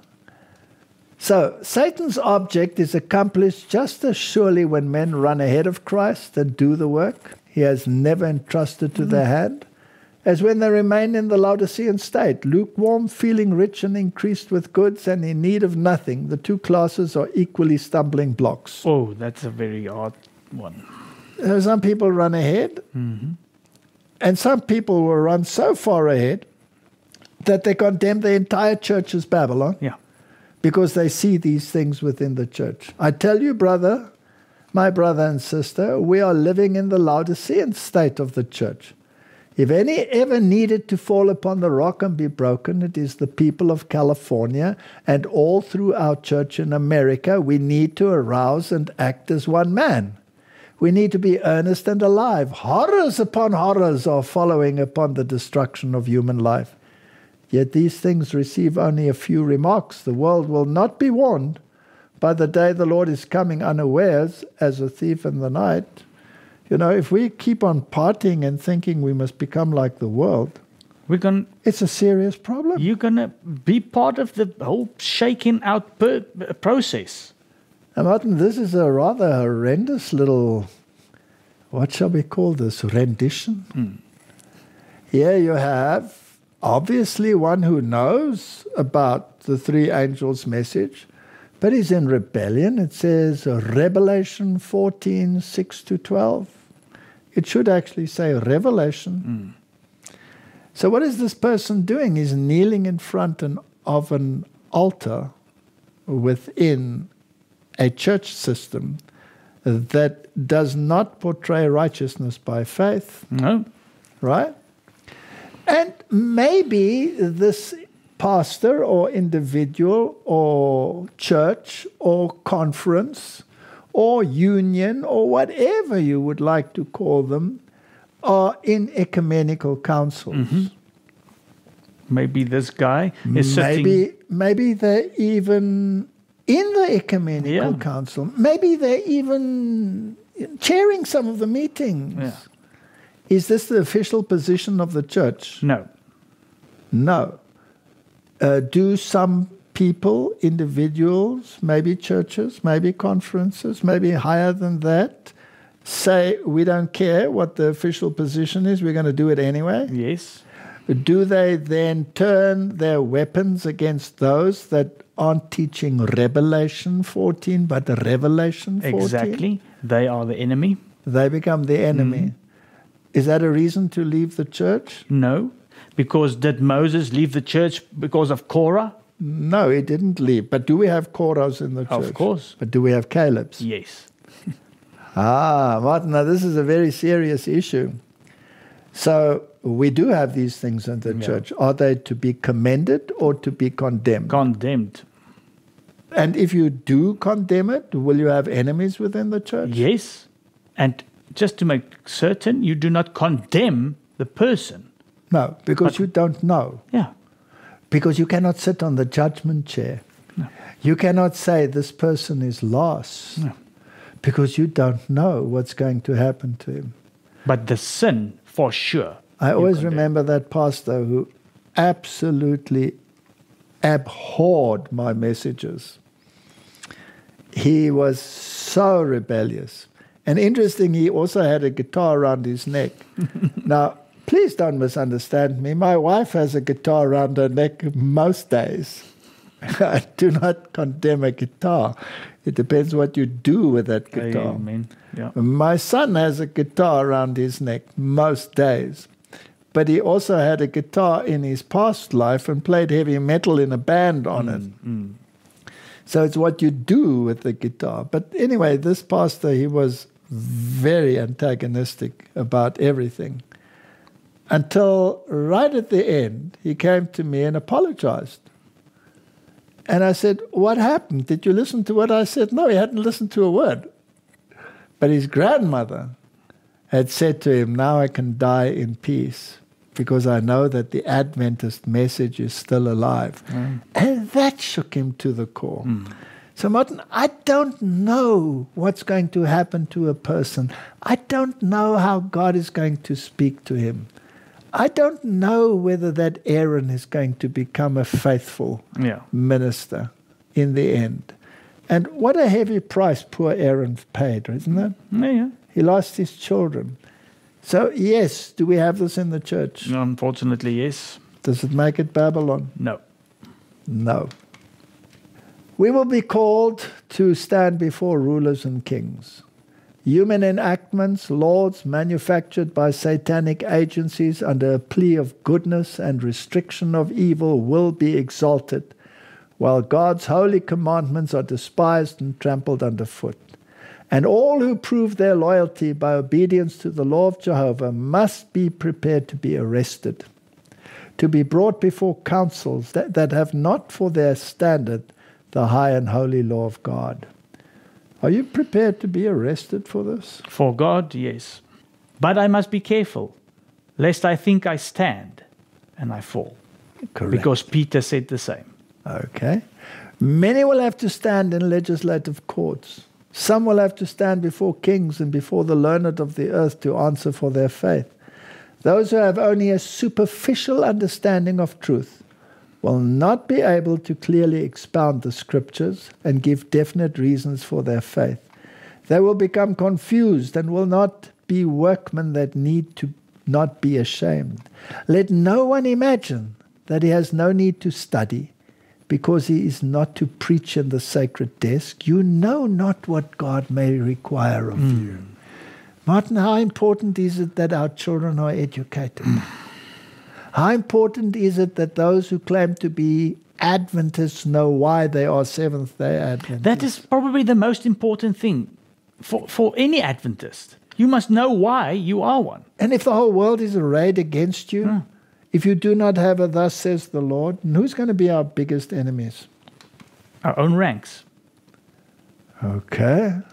So Satan's object is accomplished just as surely when men run ahead of Christ and do the work he has never entrusted to their hand, as when they remain in the Laodicean state, lukewarm, feeling rich and increased with goods and in need of nothing. The two classes are equally stumbling blocks. Oh, that's a very odd one. Some people run ahead, and some people will run so far ahead that they condemn the entire church as Babylon because they see these things within the church. I tell you, brother, my brother and sister, we are living in the Laodicean state of the church. If any ever needed to fall upon the rock and be broken, it is the people of California and all through our church in America. We need to arouse and act as one man. We need to be earnest and alive. Horrors upon horrors are following upon the destruction of human life. Yet these things receive only a few remarks. The world will not be warned by the day the Lord is coming unawares as a thief in the night. You know, if we keep on partying and thinking we must become like the world, it's a serious problem. You're going to be part of the whole shaking out process. Now, Martin, this is a rather horrendous little, what shall we call this, rendition? Here you have, obviously, one who knows about the three angels' message, but he's in rebellion. It says Revelation 14, 6-12. It should actually say Revelation. So what is this person doing? He's kneeling in front of an altar within a church system that does not portray righteousness by faith. No. Right? And maybe this pastor or individual or church or conference or union or whatever you would like to call them are in ecumenical councils. Maybe this guy is sitting... Maybe they're even in the ecumenical council. Maybe they're even chairing some of the meetings. Yeah. Is this the official position of the church? No. No. Do some people, individuals, maybe churches, maybe conferences, maybe higher than that, say we don't care what the official position is, we're going to do it anyway? Yes. Do they then turn their weapons against those that aren't teaching Revelation 14, but Revelation 14? Exactly. They are the enemy. They become the enemy. Is that a reason to leave the church? No. Because did Moses leave the church because of Korah? No, he didn't leave. But do we have Korahs in the church? Of course. But do we have Caleb's? Yes. Martin, now this is a very serious issue. So we do have these things in the church. Are they to be commended or to be condemned? Condemned. And if you do condemn it, will you have enemies within the church? Yes. And just to make certain, you do not condemn the person. No, because you don't know. Yeah. Because you cannot sit on the judgment chair. No. You cannot say this person is lost. No. Because you don't know what's going to happen to him. But the sin, for sure. I always remember that pastor who absolutely abhorred my messages. He was so rebellious. And interesting, he also had a guitar around his neck. Now, please don't misunderstand me. My wife has a guitar around her neck most days. I do not condemn a guitar. It depends what you do with that guitar. Amen. Yeah. My son has a guitar around his neck most days. But he also had a guitar in his past life and played heavy metal in a band on it. So it's what you do with the guitar. But anyway, this pastor, he was very antagonistic about everything. Until right at the end, he came to me and apologized. And I said, what happened? Did you listen to what I said? No, he hadn't listened to a word. But his grandmother had said to him, now I can die in peace because I know that the Adventist message is still alive. And that shook him to the core. So Martin, I don't know what's going to happen to a person. I don't know how God is going to speak to him. I don't know whether that Aaron is going to become a faithful minister in the end. And what a heavy price poor Aaron paid, isn't it? Yeah. He lost his children. So, yes, do we have this in the church? Unfortunately, yes. Does it make it Babylon? No. No. We will be called to stand before rulers and kings. Human enactments, laws manufactured by satanic agencies under a plea of goodness and restriction of evil will be exalted, while God's holy commandments are despised and trampled underfoot. And all who prove their loyalty by obedience to the law of Jehovah must be prepared to be arrested, to be brought before councils that have not for their standard the high and holy law of God. Are you prepared to be arrested for this? For God, yes. But I must be careful, lest I think I stand and I fall. Correct. Because Peter said the same. Okay. Many will have to stand in legislative courts. Some will have to stand before kings and before the learned of the earth to answer for their faith. Those who have only a superficial understanding of truth will not be able to clearly expound the scriptures and give definite reasons for their faith. They will become confused and will not be workmen that need to not be ashamed. Let no one imagine that he has no need to study, because he is not to preach in the sacred desk. You know not what God may require of you. Martin, how important is it that our children are educated? How important is it that those who claim to be Adventists know why they are Seventh-day Adventists? That is probably the most important thing for any Adventist. You must know why you are one. And if the whole world is arrayed against you, if you do not have a thus says the Lord, who's going to be our biggest enemies? Our own ranks. Okay.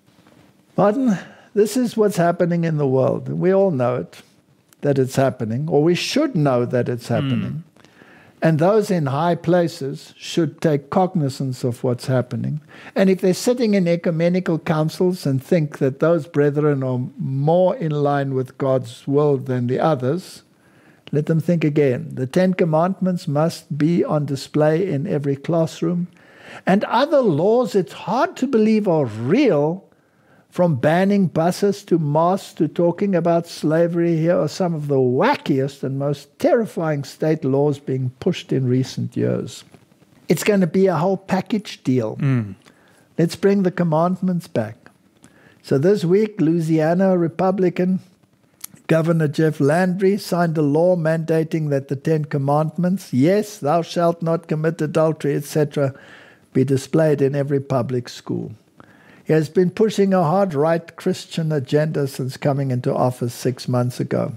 Martin, this is what's happening in the world. We all know it, that it's happening, or we should know that it's happening. And those in high places should take cognizance of what's happening. And if they're sitting in ecumenical councils and think that those brethren are more in line with God's will than the others, let them think again. The Ten Commandments must be on display in every classroom. And other laws, it's hard to believe, are real, from banning buses to mosques to talking about slavery. Here are some of the wackiest and most terrifying state laws being pushed in recent years. It's going to be a whole package deal. Let's bring the commandments back. So this week, Louisiana Republican Governor Jeff Landry signed a law mandating that the Ten Commandments, yes, thou shalt not commit adultery, etc., be displayed in every public school. He has been pushing a hard right Christian agenda since coming into office 6 months ago.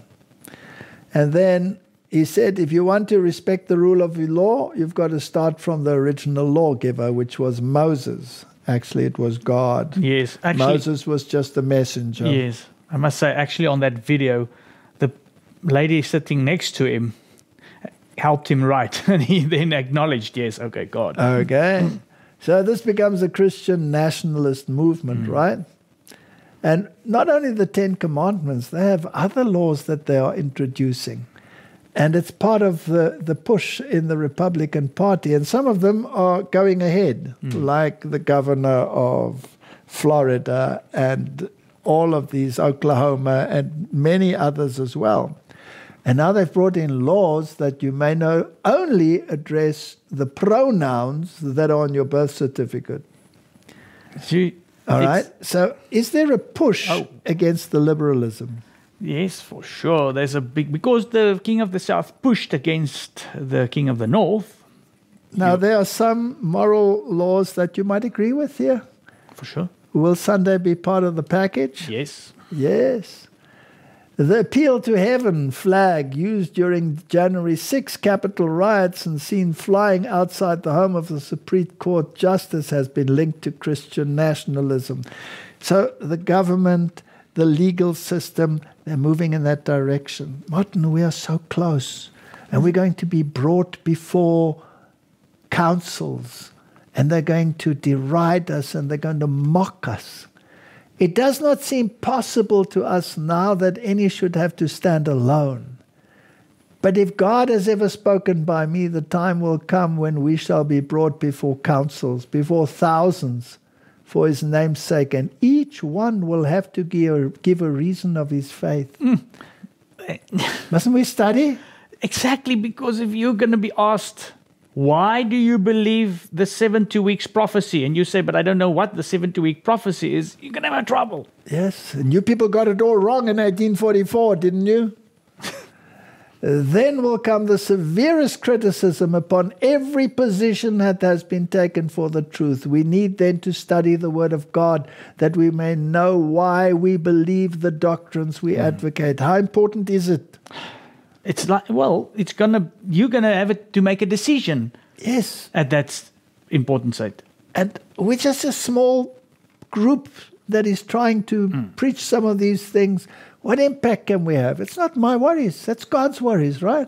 And then he said, if you want to respect the rule of the law, you've got to start from the original lawgiver, which was Moses. Actually, it was God. Yes. Actually, Moses was just a messenger. Yes. I must say, actually, on that video, the lady sitting next to him helped him write. And he then acknowledged, yes, okay, God. Okay. So this becomes a Christian nationalist movement, right? And not only the Ten Commandments, they have other laws that they are introducing. And it's part of the push in the Republican Party. And some of them are going ahead, like the governor of Florida and all of these, Oklahoma, and many others as well. And now they've brought in laws that you may know only address the pronouns that are on your birth certificate. All right? So is there a push against the liberalism? Yes, for sure. There's a big... Because the King of the South pushed against the King of the North. Now, there are some moral laws that you might agree with here. For sure. Will Sunday be part of the package? Yes. Yes. The Appeal to Heaven flag used during January 6 Capitol riots and seen flying outside the home of the Supreme Court Justice has been linked to Christian nationalism. So the government, the legal system, they're moving in that direction. Martin, we are so close. And we're going to be brought before councils. And they're going to deride us and they're going to mock us. It does not seem possible to us now that any should have to stand alone. But if God has ever spoken by me, the time will come when we shall be brought before councils, before thousands, for his name's sake, and each one will have to give a reason of his faith. Mustn't we study? Exactly, because if you're going to be asked, why do you believe the 72 weeks prophecy? And you say, but I don't know what the 72-week prophecy is. You're going to have trouble. Yes, and you people got it all wrong in 1844, didn't you? then will come the severest criticism upon every position that has been taken for the truth. We need then to study the Word of God that we may know why we believe the doctrines we advocate. How important is it? It's like, well, you're gonna have to make a decision. Yes. At that important site. And we're just a small group that is trying to preach some of these things. What impact can we have? It's not my worries. That's God's worries, right?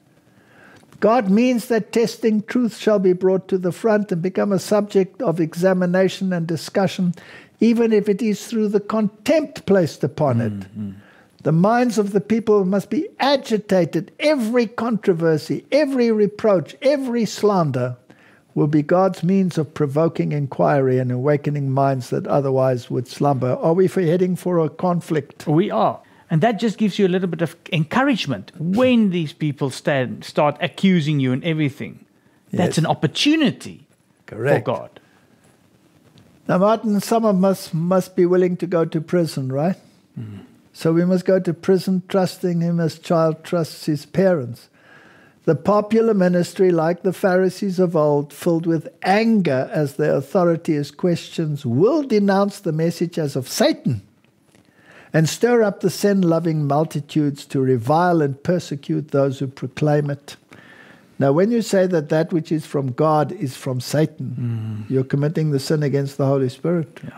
God means that testing truth shall be brought to the front and become a subject of examination and discussion, even if it is through the contempt placed upon it. The minds of the people must be agitated. Every controversy, every reproach, every slander will be God's means of provoking inquiry and awakening minds that otherwise would slumber. Are we heading for a conflict? We are. And that just gives you a little bit of encouragement when these people start accusing you and everything. Yes. That's an opportunity Correct. for God. Now, Martin, some of us must be willing to go to prison, right? So we must go to prison trusting him as child trusts his parents. The popular ministry, like the Pharisees of old, filled with anger as their authority is questioned, will denounce the message as of Satan and stir up the sin-loving multitudes to revile and persecute those who proclaim it. Now, when you say that that which is from God is from Satan, you're committing the sin against the Holy Spirit. Yeah.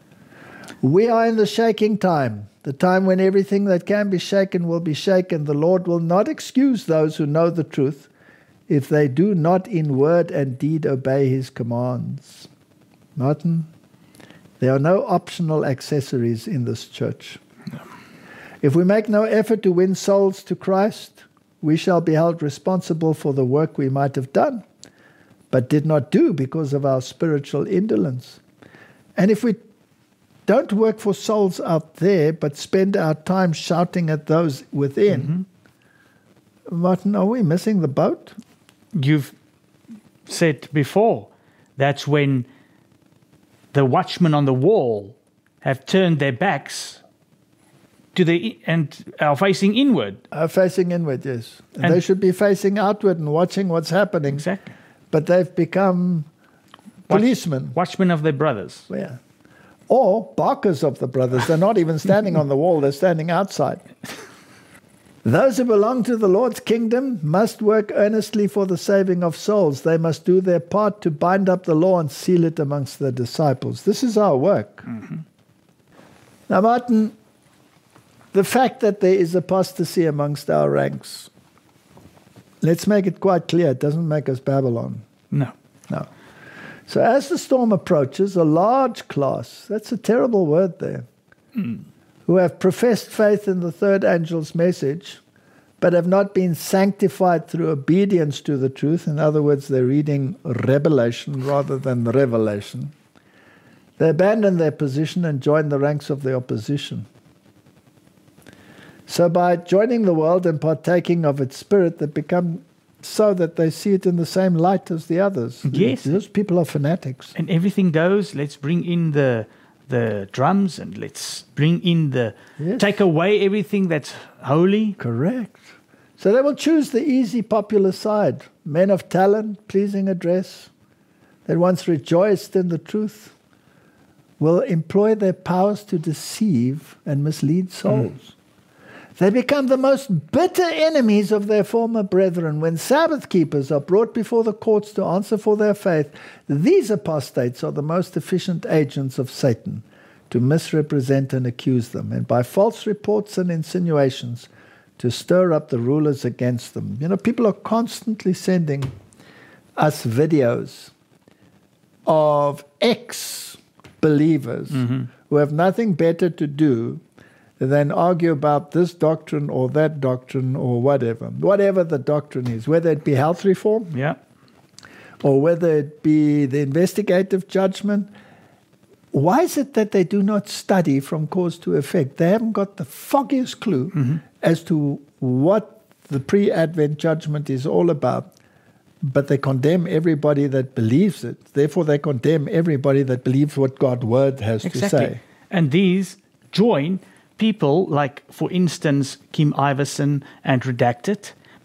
We are in the shaking time, the time when everything that can be shaken will be shaken. The Lord will not excuse those who know the truth if they do not in word and deed obey his commands. Martin, there are no optional accessories in this church. No. If we make no effort to win souls to Christ, we shall be held responsible for the work we might have done, but did not do because of our spiritual indolence. And if we don't work for souls out there, but spend our time shouting at those within, Martin, are we missing the boat? You've said before, that's when the watchmen on the wall have turned their backs to and are facing inward. Facing inward, yes. And they should be facing outward and watching what's happening. Exactly. But they've become policemen. Watchmen of their brothers. Yeah. Or barkers of the brothers. They're not even standing on the wall, they're standing outside. Those who belong to the Lord's kingdom must work earnestly for the saving of souls. They must do their part to bind up the law and seal it amongst the disciples. This is our work. Now, Martin, the fact that there is apostasy amongst our ranks, let's make it quite clear, it doesn't make us Babylon. No. No. So as the storm approaches, a large class, that's a terrible word there, who have professed faith in the third angel's message, but have not been sanctified through obedience to the truth. In other words, they're reading Revelation rather than Revelation. They abandon their position and join the ranks of the opposition. So by joining the world and partaking of its spirit, they become so that they see it in the same light as the others. Yes. Those people are fanatics. And everything goes, let's bring in the drums and let's bring in take away everything that's holy. Correct. So they will choose the easy popular side. Men of talent, pleasing address, that once rejoiced in the truth, will employ their powers to deceive and mislead souls. They become the most bitter enemies of their former brethren. When Sabbath keepers are brought before the courts to answer for their faith, these apostates are the most efficient agents of Satan to misrepresent and accuse them, and by false reports and insinuations to stir up the rulers against them. You know, people are constantly sending us videos of ex-believers who have nothing better to do than argue about this doctrine or that doctrine or whatever the doctrine is, whether it be health reform, or whether it be the investigative judgment. Why is it that they do not study from cause to effect? They haven't got the foggiest clue as to what the pre-Advent judgment is all about, but they condemn everybody that believes it. Therefore, they condemn everybody that believes what God's word has to say. And these join people like, for instance, Kim Iverson and Redacted,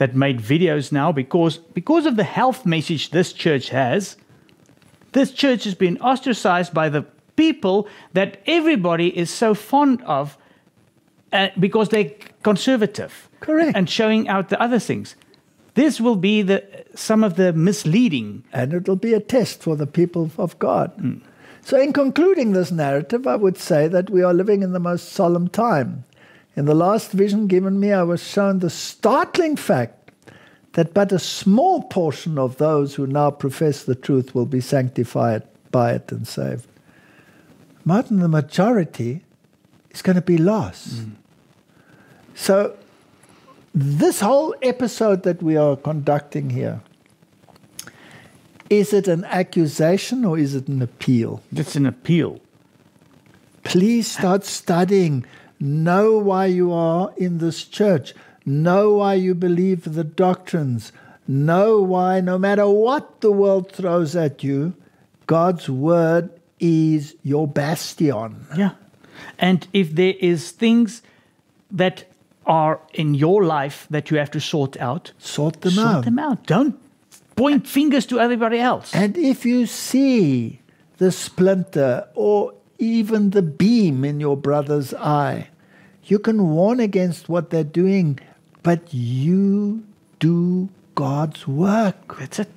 that made videos now because of the health message this church has. This church has been ostracized by the people that everybody is so fond of because they're conservative. Correct. And showing out the other things. This will be some of the misleading. And it will be a test for the people of God. So in concluding this narrative, I would say that we are living in the most solemn time. In the last vision given me, I was shown the startling fact that but a small portion of those who now profess the truth will be sanctified by it and saved. Martin, the majority is going to be lost. So this whole episode that we are conducting here, is it an accusation or is it an appeal? It's an appeal. Please start studying. Know why you are in this church. Know why you believe the doctrines. Know why, no matter what the world throws at you, God's word is your bastion. Yeah. And if there is things that are in your life that you have to sort out, Sort them out. Don't point fingers to everybody else. And if you see the splinter or even the beam in your brother's eye, you can warn against what they're doing, but you do God's work. That's it.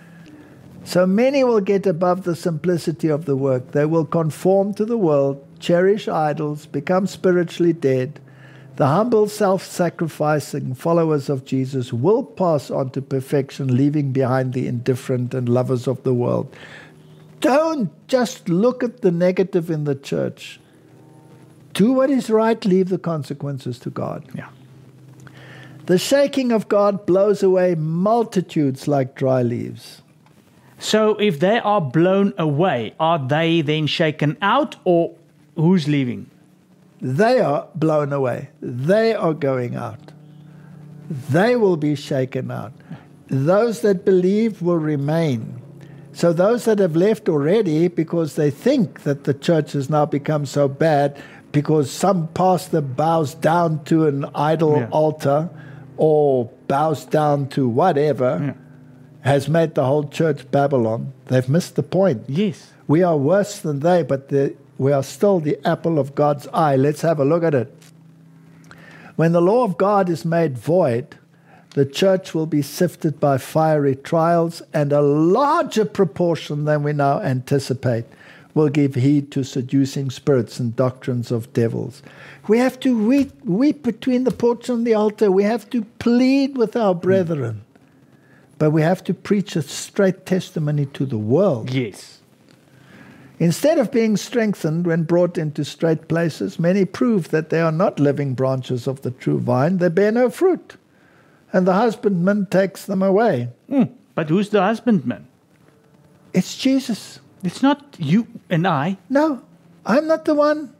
So many will get above the simplicity of the work. They will conform to the world, cherish idols, become spiritually dead. The humble, self-sacrificing followers of Jesus will pass on to perfection, leaving behind the indifferent and lovers of the world. Don't just look at the negative in the church. Do what is right, leave the consequences to God. Yeah. The shaking of God blows away multitudes like dry leaves. So if they are blown away, are they then shaken out, or who's leaving? They are blown away. They are going out. They will be shaken out. Those that believe will remain. So those that have left already because they think that the church has now become so bad because some pastor bows down to an idol altar or bows down to whatever, has made the whole church Babylon. They've missed the point. Yes. We are worse than they, but we are still the apple of God's eye. Let's have a look at it. When the law of God is made void, the church will be sifted by fiery trials, and a larger proportion than we now anticipate will give heed to seducing spirits and doctrines of devils. We have to weep between the porch and the altar. We have to plead with our brethren. But we have to preach a straight testimony to the world. Yes. Instead of being strengthened when brought into straight places, many prove that they are not living branches of the true vine. They bear no fruit, and the husbandman takes them away. But who's the husbandman? It's Jesus. It's not you and I. No, I'm not the one.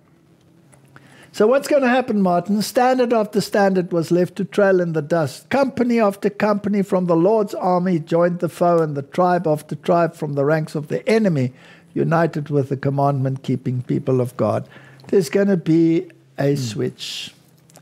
So what's going to happen, Martin? Standard after standard was left to trail in the dust. Company after company from the Lord's army joined the foe, and the tribe after tribe from the ranks of the enemy united with the commandment-keeping people of God. There's going to be a switch.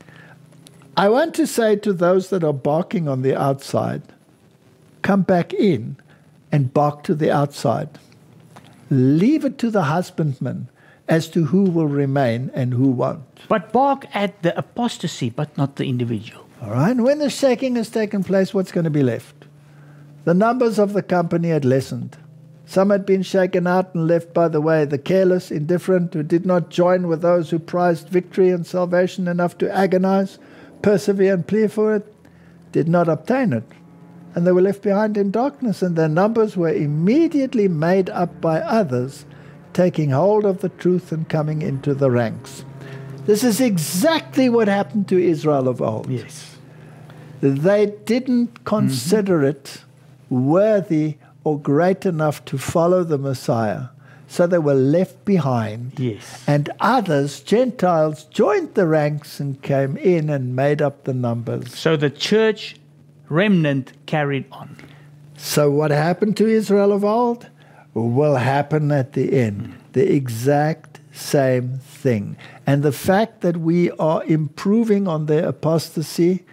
I want to say to those that are barking on the outside, come back in and bark to the outside. Leave it to the husbandman as to who will remain and who won't. But bark at the apostasy, but not the individual. All right? And when the shaking has taken place, what's going to be left? The numbers of the company had lessened. Some had been shaken out and left by the way. The careless, indifferent, who did not join with those who prized victory and salvation enough to agonize, persevere, and plead for it, did not obtain it. And they were left behind in darkness, and their numbers were immediately made up by others, taking hold of the truth and coming into the ranks. This is exactly what happened to Israel of old. Yes. They didn't consider it worthy or great enough to follow the Messiah, so they were left behind. Yes. And others, Gentiles, joined the ranks and came in and made up the numbers. So the church remnant carried on. So what happened to Israel of old will happen at the end. The exact same thing. And the fact that we are improving on their apostasy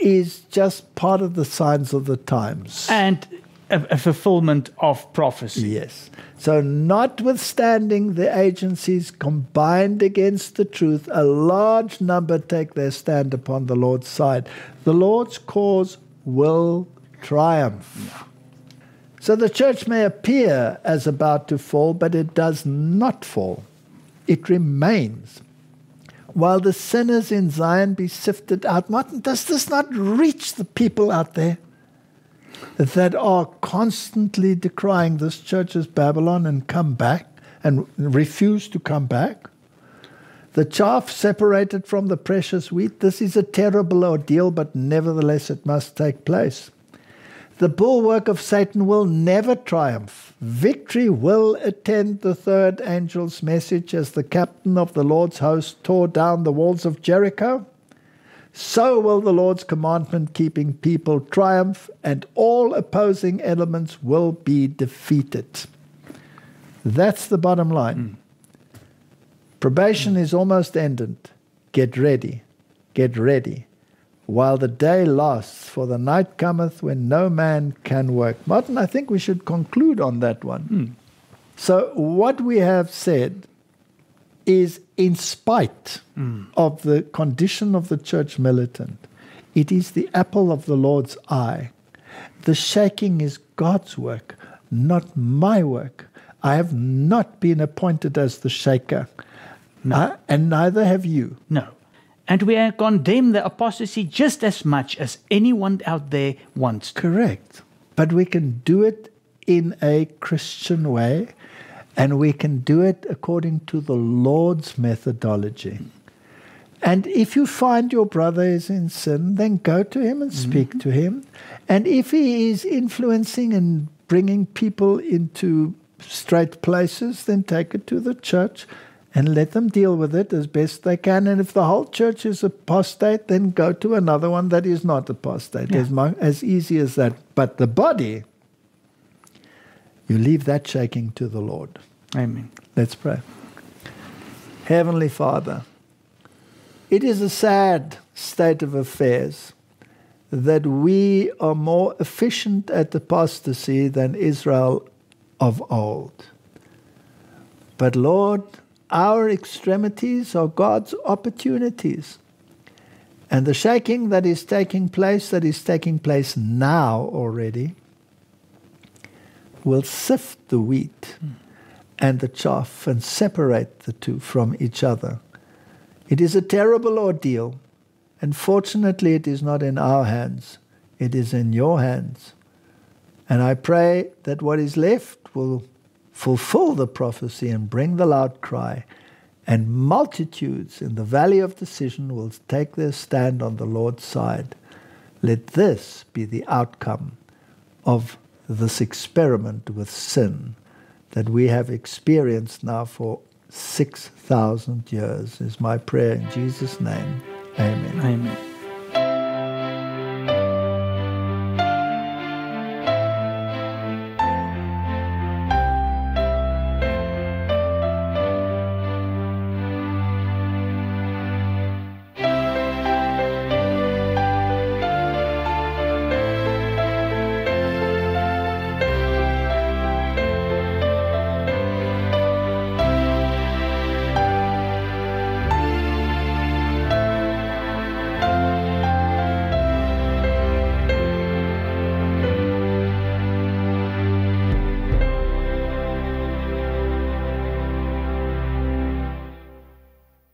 is just part of the signs of the times. And a fulfillment of prophecy. Yes. So notwithstanding the agencies combined against the truth, a large number take their stand upon the Lord's side. The Lord's cause will triumph. So the church may appear as about to fall, but it does not fall. It remains. While the sinners in Zion be sifted out. Martin, does this not reach the people out there that are constantly decrying this church as Babylon and come back and refuse to come back? The chaff separated from the precious wheat. This is a terrible ordeal, but nevertheless it must take place. The bulwark of Satan will never triumph. Victory will attend the third angel's message as the captain of the Lord's host tore down the walls of Jericho. So will the Lord's commandment-keeping people triumph, and all opposing elements will be defeated. That's the bottom line. Probation is almost ended. Get ready. Get ready. While the day lasts, for the night cometh when no man can work. Martin, I think we should conclude on that one. So what we have said is, in spite of the condition of the church militant, it is the apple of the Lord's eye. The shaking is God's work, not my work. I have not been appointed as the shaker, and neither have you. No. And we condemn the apostasy just as much as anyone out there wants to. Correct. But we can do it in a Christian way, and we can do it according to the Lord's methodology. And if you find your brother is in sin, then go to him and speak to him. And if he is influencing and bringing people into straight places, then take it to the church and let them deal with it as best they can. And if the whole church is apostate, then go to another one that is not apostate. Yeah. As easy as that. But the body, you leave that shaking to the Lord. Amen. Let's pray. Heavenly Father, it is a sad state of affairs that we are more efficient at apostasy than Israel of old. But Lord, our extremities are God's opportunities. And the shaking that is taking place now already, will sift the wheat and the chaff and separate the two from each other. It is a terrible ordeal, and fortunately it is not in our hands. It is in your hands. And I pray that what is left will fulfill the prophecy and bring the loud cry, and multitudes in the valley of decision will take their stand on the Lord's side. Let this be the outcome of this experiment with sin that we have experienced now for 6,000 years, is my prayer in Jesus' name. Amen. Amen.